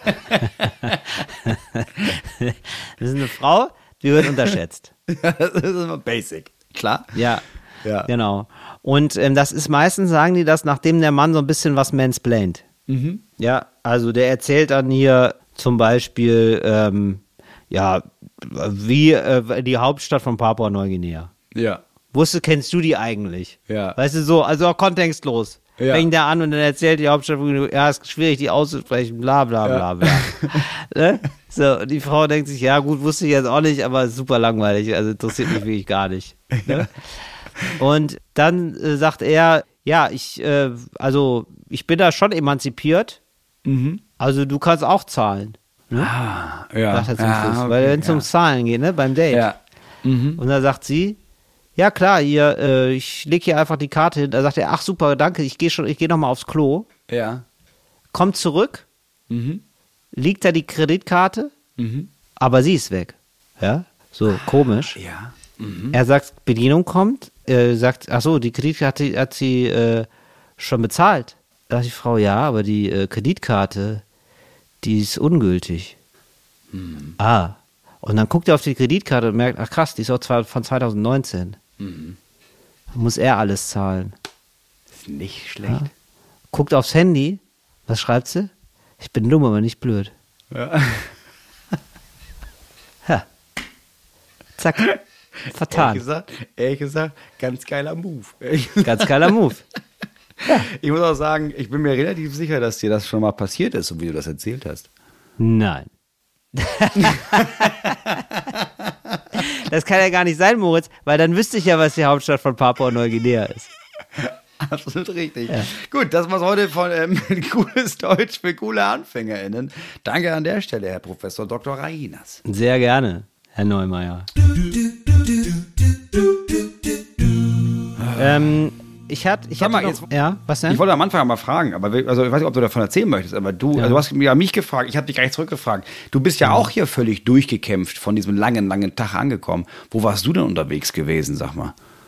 Das ist eine Frau, die wird unterschätzt. Das ist immer basic. Klar? Ja. Ja. Genau. Und das ist meistens, sagen die das, nachdem der Mann so ein bisschen was mansplaint. Ja, also der erzählt dann hier zum Beispiel, wie die Hauptstadt von Papua-Neuguinea. Ja. Kennst du die eigentlich? Ja. Weißt du, so, also auch kontextlos. Ja. Fängt der an und dann erzählt die Hauptstadt, ja, ist schwierig, die auszusprechen, bla bla bla bla. Ne? So, die Frau denkt sich, ja gut, wusste ich jetzt auch nicht, aber super langweilig, also interessiert mich wirklich gar nicht. Ne? Und dann sagt er, ja, ich bin da schon emanzipiert, also du kannst auch zahlen. Ne? Ah, ja. Sagt er zum Schluss, weil wenn es ums Zahlen geht, ne, beim Date. Ja. Und dann sagt sie, ja klar, hier, ich leg hier einfach die Karte hin. Da sagt er, ach super, danke, ich gehe noch mal aufs Klo. Ja. Kommt zurück, liegt da die Kreditkarte, aber sie ist weg. Ja, so komisch. Ja. Er sagt, Bedienung kommt, sagt, ach so, die Kreditkarte hat sie schon bezahlt. Da sagt die Frau, ja, aber die Kreditkarte, die ist ungültig. Ah. Und dann guckt er auf die Kreditkarte und merkt, ach krass, die ist auch von 2019. Muss er alles zahlen. Ist nicht schlecht. Ja. Guckt aufs Handy, was schreibt sie? Ich bin dumm, aber nicht blöd. Ja. Ha. Zack. Vertan. Ehrlich gesagt, ganz geiler Move. Ganz geiler Move. Ich muss auch sagen, ich bin mir relativ sicher, dass dir das schon mal passiert ist, so wie du das erzählt hast. Nein. Das kann ja gar nicht sein, Moritz, weil dann wüsste ich ja, was die Hauptstadt von Papua-Neuguinea ist. Absolut richtig. Ja. Gut, das war's heute von Cooles Deutsch für coole AnfängerInnen. Danke an der Stelle, Herr Professor Dr. Rainas. Sehr gerne, Herr Neumeier. Ich wollte am Anfang mal fragen, aber also ich weiß nicht, ob du davon erzählen möchtest, aber du hast ja mich gefragt, ich habe dich gleich zurückgefragt. Du bist ja auch hier völlig durchgekämpft von diesem langen Tag angekommen. Wo warst du denn unterwegs gewesen, sag mal?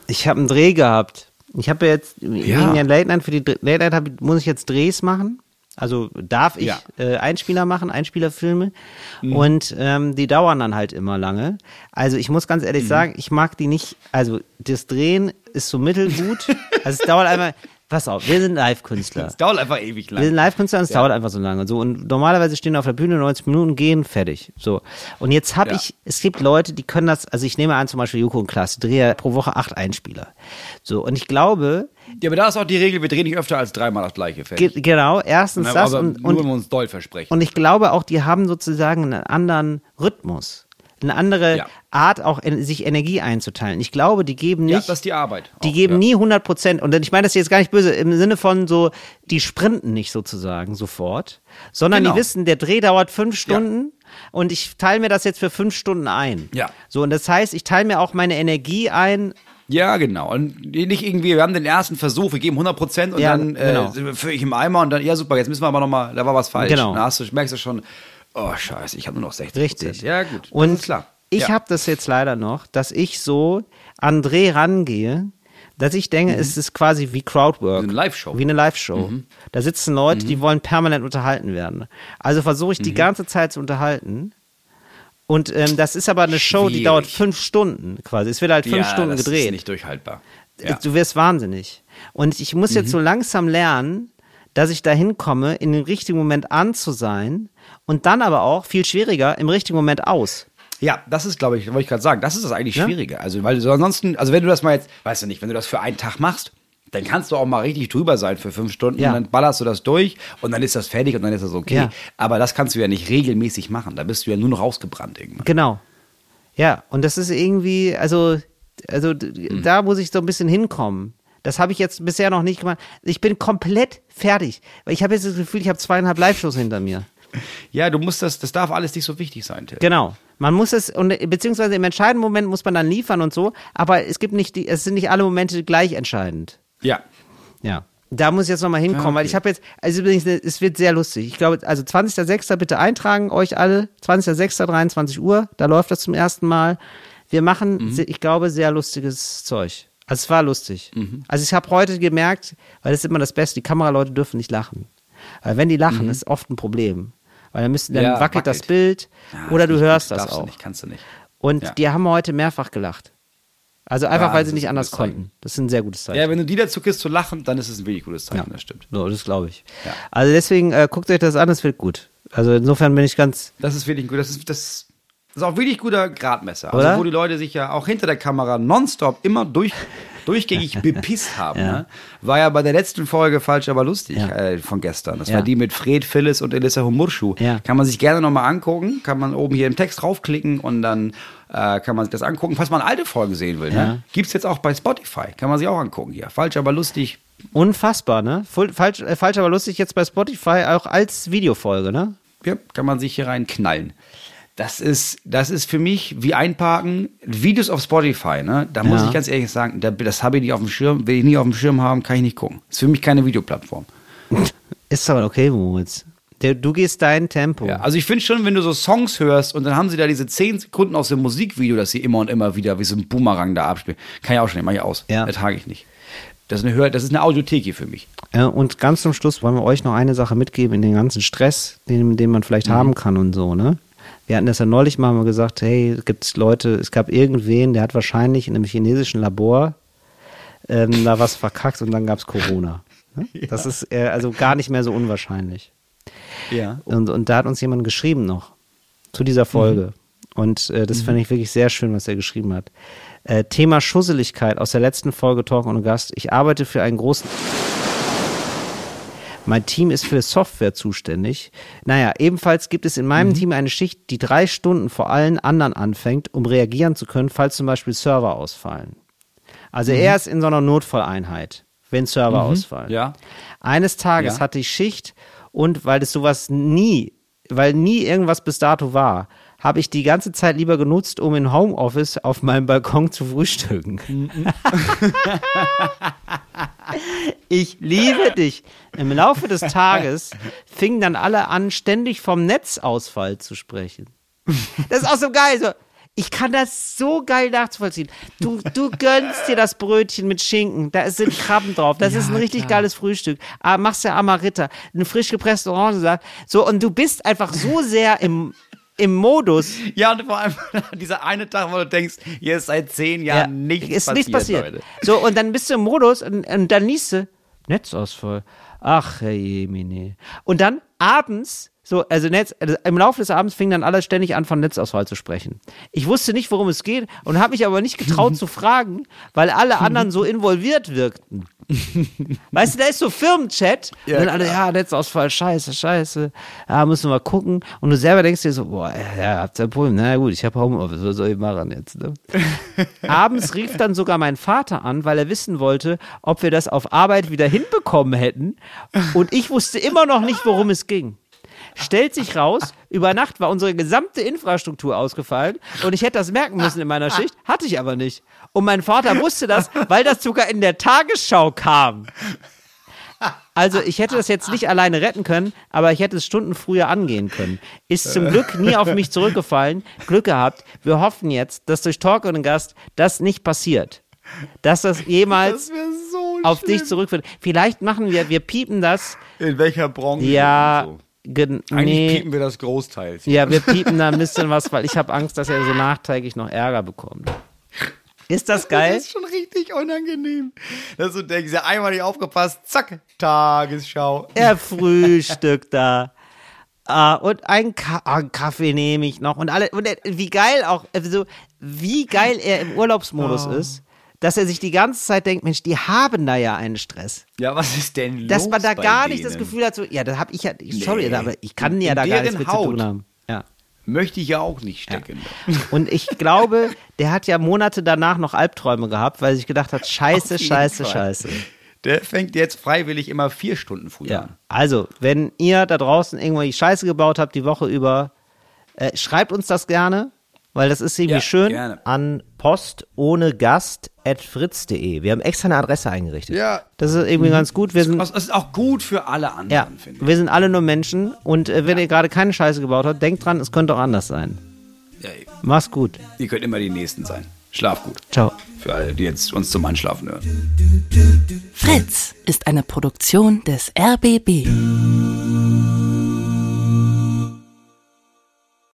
Ich habe einen Dreh gehabt. Ich habe jetzt wegen der Late Night, für die Late Night muss ich jetzt Drehs machen. Also darf ich Einspieler machen, Einspielerfilme. Und die dauern dann halt immer lange. Also ich muss ganz ehrlich sagen, ich mag die nicht. Also das Drehen ist so mittelgut. Also es dauert einmal. Pass auf, wir sind Live-Künstler. Es dauert einfach ewig lang. Wir sind Live-Künstler und es dauert einfach so lange. So, und normalerweise stehen wir auf der Bühne 90 Minuten, gehen, fertig. So. Und jetzt habe ich, es gibt Leute, die können das, also ich nehme an, zum Beispiel Joko und Klaas, die drehen pro Woche 8 Einspieler. So, und ich glaube. Ja, aber da ist auch die Regel, wir drehen nicht öfter als 3-mal das gleiche, fertig. Genau, erstens das. Aber Und nur, wenn wir uns doll versprechen. Und ich glaube auch, die haben sozusagen einen anderen Rhythmus. Eine andere Art, auch sich Energie einzuteilen. Ich glaube, die geben nicht. Ja, das ist die Arbeit. Die geben nie 100%. Und ich meine das jetzt gar nicht böse, im Sinne von so, die sprinten nicht sozusagen sofort, sondern die wissen, der Dreh dauert 5 Stunden und ich teile mir das jetzt für 5 Stunden ein. Ja. So, und das heißt, ich teile mir auch meine Energie ein. Ja, genau. Und nicht irgendwie, wir haben den ersten Versuch, wir geben 100% und dann fülle ich im Eimer und dann, ja super, jetzt müssen wir aber nochmal, da war was falsch. Genau. Dann merkst du schon, oh scheiße, ich habe nur noch 60%. Richtig. Ja gut, und ist klar. Ich habe das jetzt leider noch, dass ich so an Dreh rangehe, dass ich denke, es ist quasi wie Crowdwork. Wie eine Live-Show. Wie eine Live-Show. Da sitzen Leute, die wollen permanent unterhalten werden. Also versuche ich die ganze Zeit zu unterhalten. Und das ist aber eine Show, die dauert 5 Stunden quasi. Es wird halt 5 Stunden gedreht. Das ist nicht durchhaltbar. Ja. Du wirst wahnsinnig. Und ich muss jetzt so langsam lernen, dass ich dahin komme, in dem richtigen Moment an zu sein und dann aber auch, viel schwieriger, im richtigen Moment aus. Ja, das ist, glaube ich, wollte ich gerade sagen, das ist das eigentlich Schwierige. Also, weil du ansonsten, also wenn du das mal jetzt, weißt du nicht, wenn du das für einen Tag machst, dann kannst du auch mal richtig drüber sein für 5 Stunden und dann ballerst du das durch und dann ist das fertig und dann ist das okay. Ja. Aber das kannst du ja nicht regelmäßig machen, da bist du ja nur noch ausgebrannt irgendwann. Genau. Ja, und das ist irgendwie, also da muss ich so ein bisschen hinkommen. Das habe ich jetzt bisher noch nicht gemacht. Ich bin komplett fertig, weil ich habe jetzt das Gefühl, ich habe 2,5 Live-Shows hinter mir. Ja, du musst das darf alles nicht so wichtig sein, Till. Genau. Man muss es, beziehungsweise im entscheidenden Moment muss man dann liefern und so, aber es sind nicht alle Momente gleich entscheidend. Ja. Ja. Da muss ich jetzt nochmal hinkommen, weil ich habe jetzt, also übrigens, es wird sehr lustig. Ich glaube, also 20.06. bitte eintragen, euch alle, 20.06. 23 Uhr, da läuft das zum ersten Mal. Wir machen, ich glaube, sehr lustiges Zeug. Also es war lustig. Also ich habe heute gemerkt, weil das ist immer das Beste, die Kameraleute dürfen nicht lachen. Weil wenn die lachen, ist oft ein Problem. Weil dann wackelt das Bild oder du hörst das auch. Kannst du nicht. Und die haben heute mehrfach gelacht. Also einfach, weil sie nicht anders konnten. Das ist ein sehr gutes Zeichen. Ja, wenn du die dazu kriegst zu lachen, dann ist es ein wirklich gutes Zeichen, das stimmt. So, das glaube ich. Ja. Also deswegen, guckt euch das an, das wird gut. Also insofern bin ich ganz... Das ist wirklich gut. Das ist auch wirklich guter Gradmesser. Also wo die Leute sich ja auch hinter der Kamera nonstop immer durchgängig bepisst haben. Ja. Ne? War ja bei der letzten Folge Falsch, aber lustig von gestern. Das war die mit Fred, Phyllis und Elissa Humorschuh. Ja. Kann man sich gerne nochmal angucken. Kann man oben hier im Text draufklicken und dann kann man sich das angucken. Falls man alte Folgen sehen will. Ne? Gibt es jetzt auch bei Spotify. Kann man sich auch angucken hier. Falsch, aber lustig. Unfassbar, ne? Falsch, aber lustig jetzt bei Spotify auch als Videofolge, ne? Ja, kann man sich hier rein knallen. Das ist für mich wie einparken. Videos auf Spotify, ne? Da muss ich ganz ehrlich sagen, das habe ich nicht auf dem Schirm. Will ich nie auf dem Schirm haben, kann ich nicht gucken. Ist für mich keine Videoplattform. Ist aber okay, Moritz. Du gehst dein Tempo. Ja, also ich finde schon, wenn du so Songs hörst und dann haben sie da diese 10 Sekunden aus dem Musikvideo, das sie immer und immer wieder wie so ein Boomerang da abspielen. Kann ich auch schon nicht, mach ich aus. Ja. Ertrage ich nicht. Das ist eine Audiothek hier für mich. Und ganz zum Schluss wollen wir euch noch eine Sache mitgeben in den ganzen Stress, den man vielleicht haben kann und so, ne? Wir hatten das ja neulich mal gesagt, hey, es gab irgendwen, der hat wahrscheinlich in einem chinesischen Labor da was verkackt und dann gab es Corona. Ne? Ja. Das ist also gar nicht mehr so unwahrscheinlich. Ja. Und da hat uns jemand geschrieben noch zu dieser Folge. Und das fand ich wirklich sehr schön, was er geschrieben hat. Thema Schusseligkeit aus der letzten Folge Talk ohne Gast. Ich arbeite für einen großen... Mein Team ist für Software zuständig. Naja, ebenfalls gibt es in meinem Team eine Schicht, die 3 Stunden vor allen anderen anfängt, um reagieren zu können, falls zum Beispiel Server ausfallen. Also er ist in so einer Notfalleinheit, wenn Server ausfallen. Ja. Eines Tages hatte ich Schicht und weil nie irgendwas bis dato war, habe ich die ganze Zeit lieber genutzt, um in Homeoffice auf meinem Balkon zu frühstücken. Ich liebe dich. Im Laufe des Tages fingen dann alle an, ständig vom Netzausfall zu sprechen. Das ist auch so geil. So, Ich kann das so geil nachvollziehen. Du gönnst dir das Brötchen mit Schinken, da sind Krabben drauf, das ist ein richtig geiles Frühstück. Machst ja Amarita, einen frisch gepressten Orangensaft. So, und du bist einfach so sehr im Modus. Ja, und vor allem dieser eine Tag, wo du denkst, hier ist seit 10 Jahren nichts passiert. Leute. So, und dann bist du im Modus und dann liest du Netzausfall. Ach, Herr Jemine. Und dann abends, also im Laufe des Abends fing dann alle ständig an, von Netzausfall zu sprechen. Ich wusste nicht, worum es geht und habe mich aber nicht getraut zu fragen, weil alle anderen so involviert wirkten. Weißt du, da ist so Firmenchat und dann alle, Netzausfall, scheiße, müssen wir mal gucken. Und du selber denkst dir so, boah, habt ihr ein Problem? Na gut, ich habe Homeoffice, was soll ich machen jetzt? Ne? Abends rief dann sogar mein Vater an, weil er wissen wollte, ob wir das auf Arbeit wieder hinbekommen hätten. Und ich wusste immer noch nicht, worum es ging. Stellt sich raus, über Nacht war unsere gesamte Infrastruktur ausgefallen und ich hätte das merken müssen in meiner Schicht, hatte ich aber nicht. Und mein Vater wusste das, weil das sogar in der Tagesschau kam. Also ich hätte das jetzt nicht alleine retten können, aber ich hätte es Stunden früher angehen können. Ist zum Glück nie auf mich zurückgefallen. Glück gehabt. Wir hoffen jetzt, dass durch Talk und Gast das nicht passiert. Dass das jemals so auf dich zurückfällt. Vielleicht machen wir piepen das. In welcher Branche? Ja, Eigentlich piepen wir das großteils. Ja, wir piepen da ein bisschen was, weil ich habe Angst, dass er so nachträglich noch Ärger bekommt. Ist das geil? Das ist schon richtig unangenehm. Dass du denkst, ja, einmal nicht aufgepasst, zack, Tagesschau. Er frühstückt da. Und einen Kaffee nehme ich noch. Und wie geil auch, also wie geil er im Urlaubsmodus ist, dass er sich die ganze Zeit denkt, Mensch, die haben da ja einen Stress. Ja, was ist denn los? Dass man da gar nicht denen? Das Gefühl hat, so, ja, das habe ich ja, sorry, aber ich kann ja da gar nichts mit zu tun haben. Ja. Möchte ich ja auch nicht stecken. Ja. Und ich glaube, der hat ja Monate danach noch Albträume gehabt, weil er sich gedacht hat, scheiße. Der fängt jetzt freiwillig immer 4 Stunden früher an. Also, wenn ihr da draußen irgendwo die Scheiße gebaut habt die Woche über, schreibt uns das gerne, weil das ist irgendwie schön. Gerne. An postohnegast@fritz.de. Wir haben extra eine Adresse eingerichtet. Ja. Das ist irgendwie ganz gut. Das ist auch gut für alle anderen, finde ich. Wir sind alle nur Menschen und wenn ihr gerade keine Scheiße gebaut habt, denkt dran, es könnte auch anders sein. Ja, mach's gut. Ihr könnt immer die Nächsten sein. Schlaf gut. Ciao. Für alle, die jetzt uns zum Einschlafen hören. Fritz ist eine Produktion des RBB.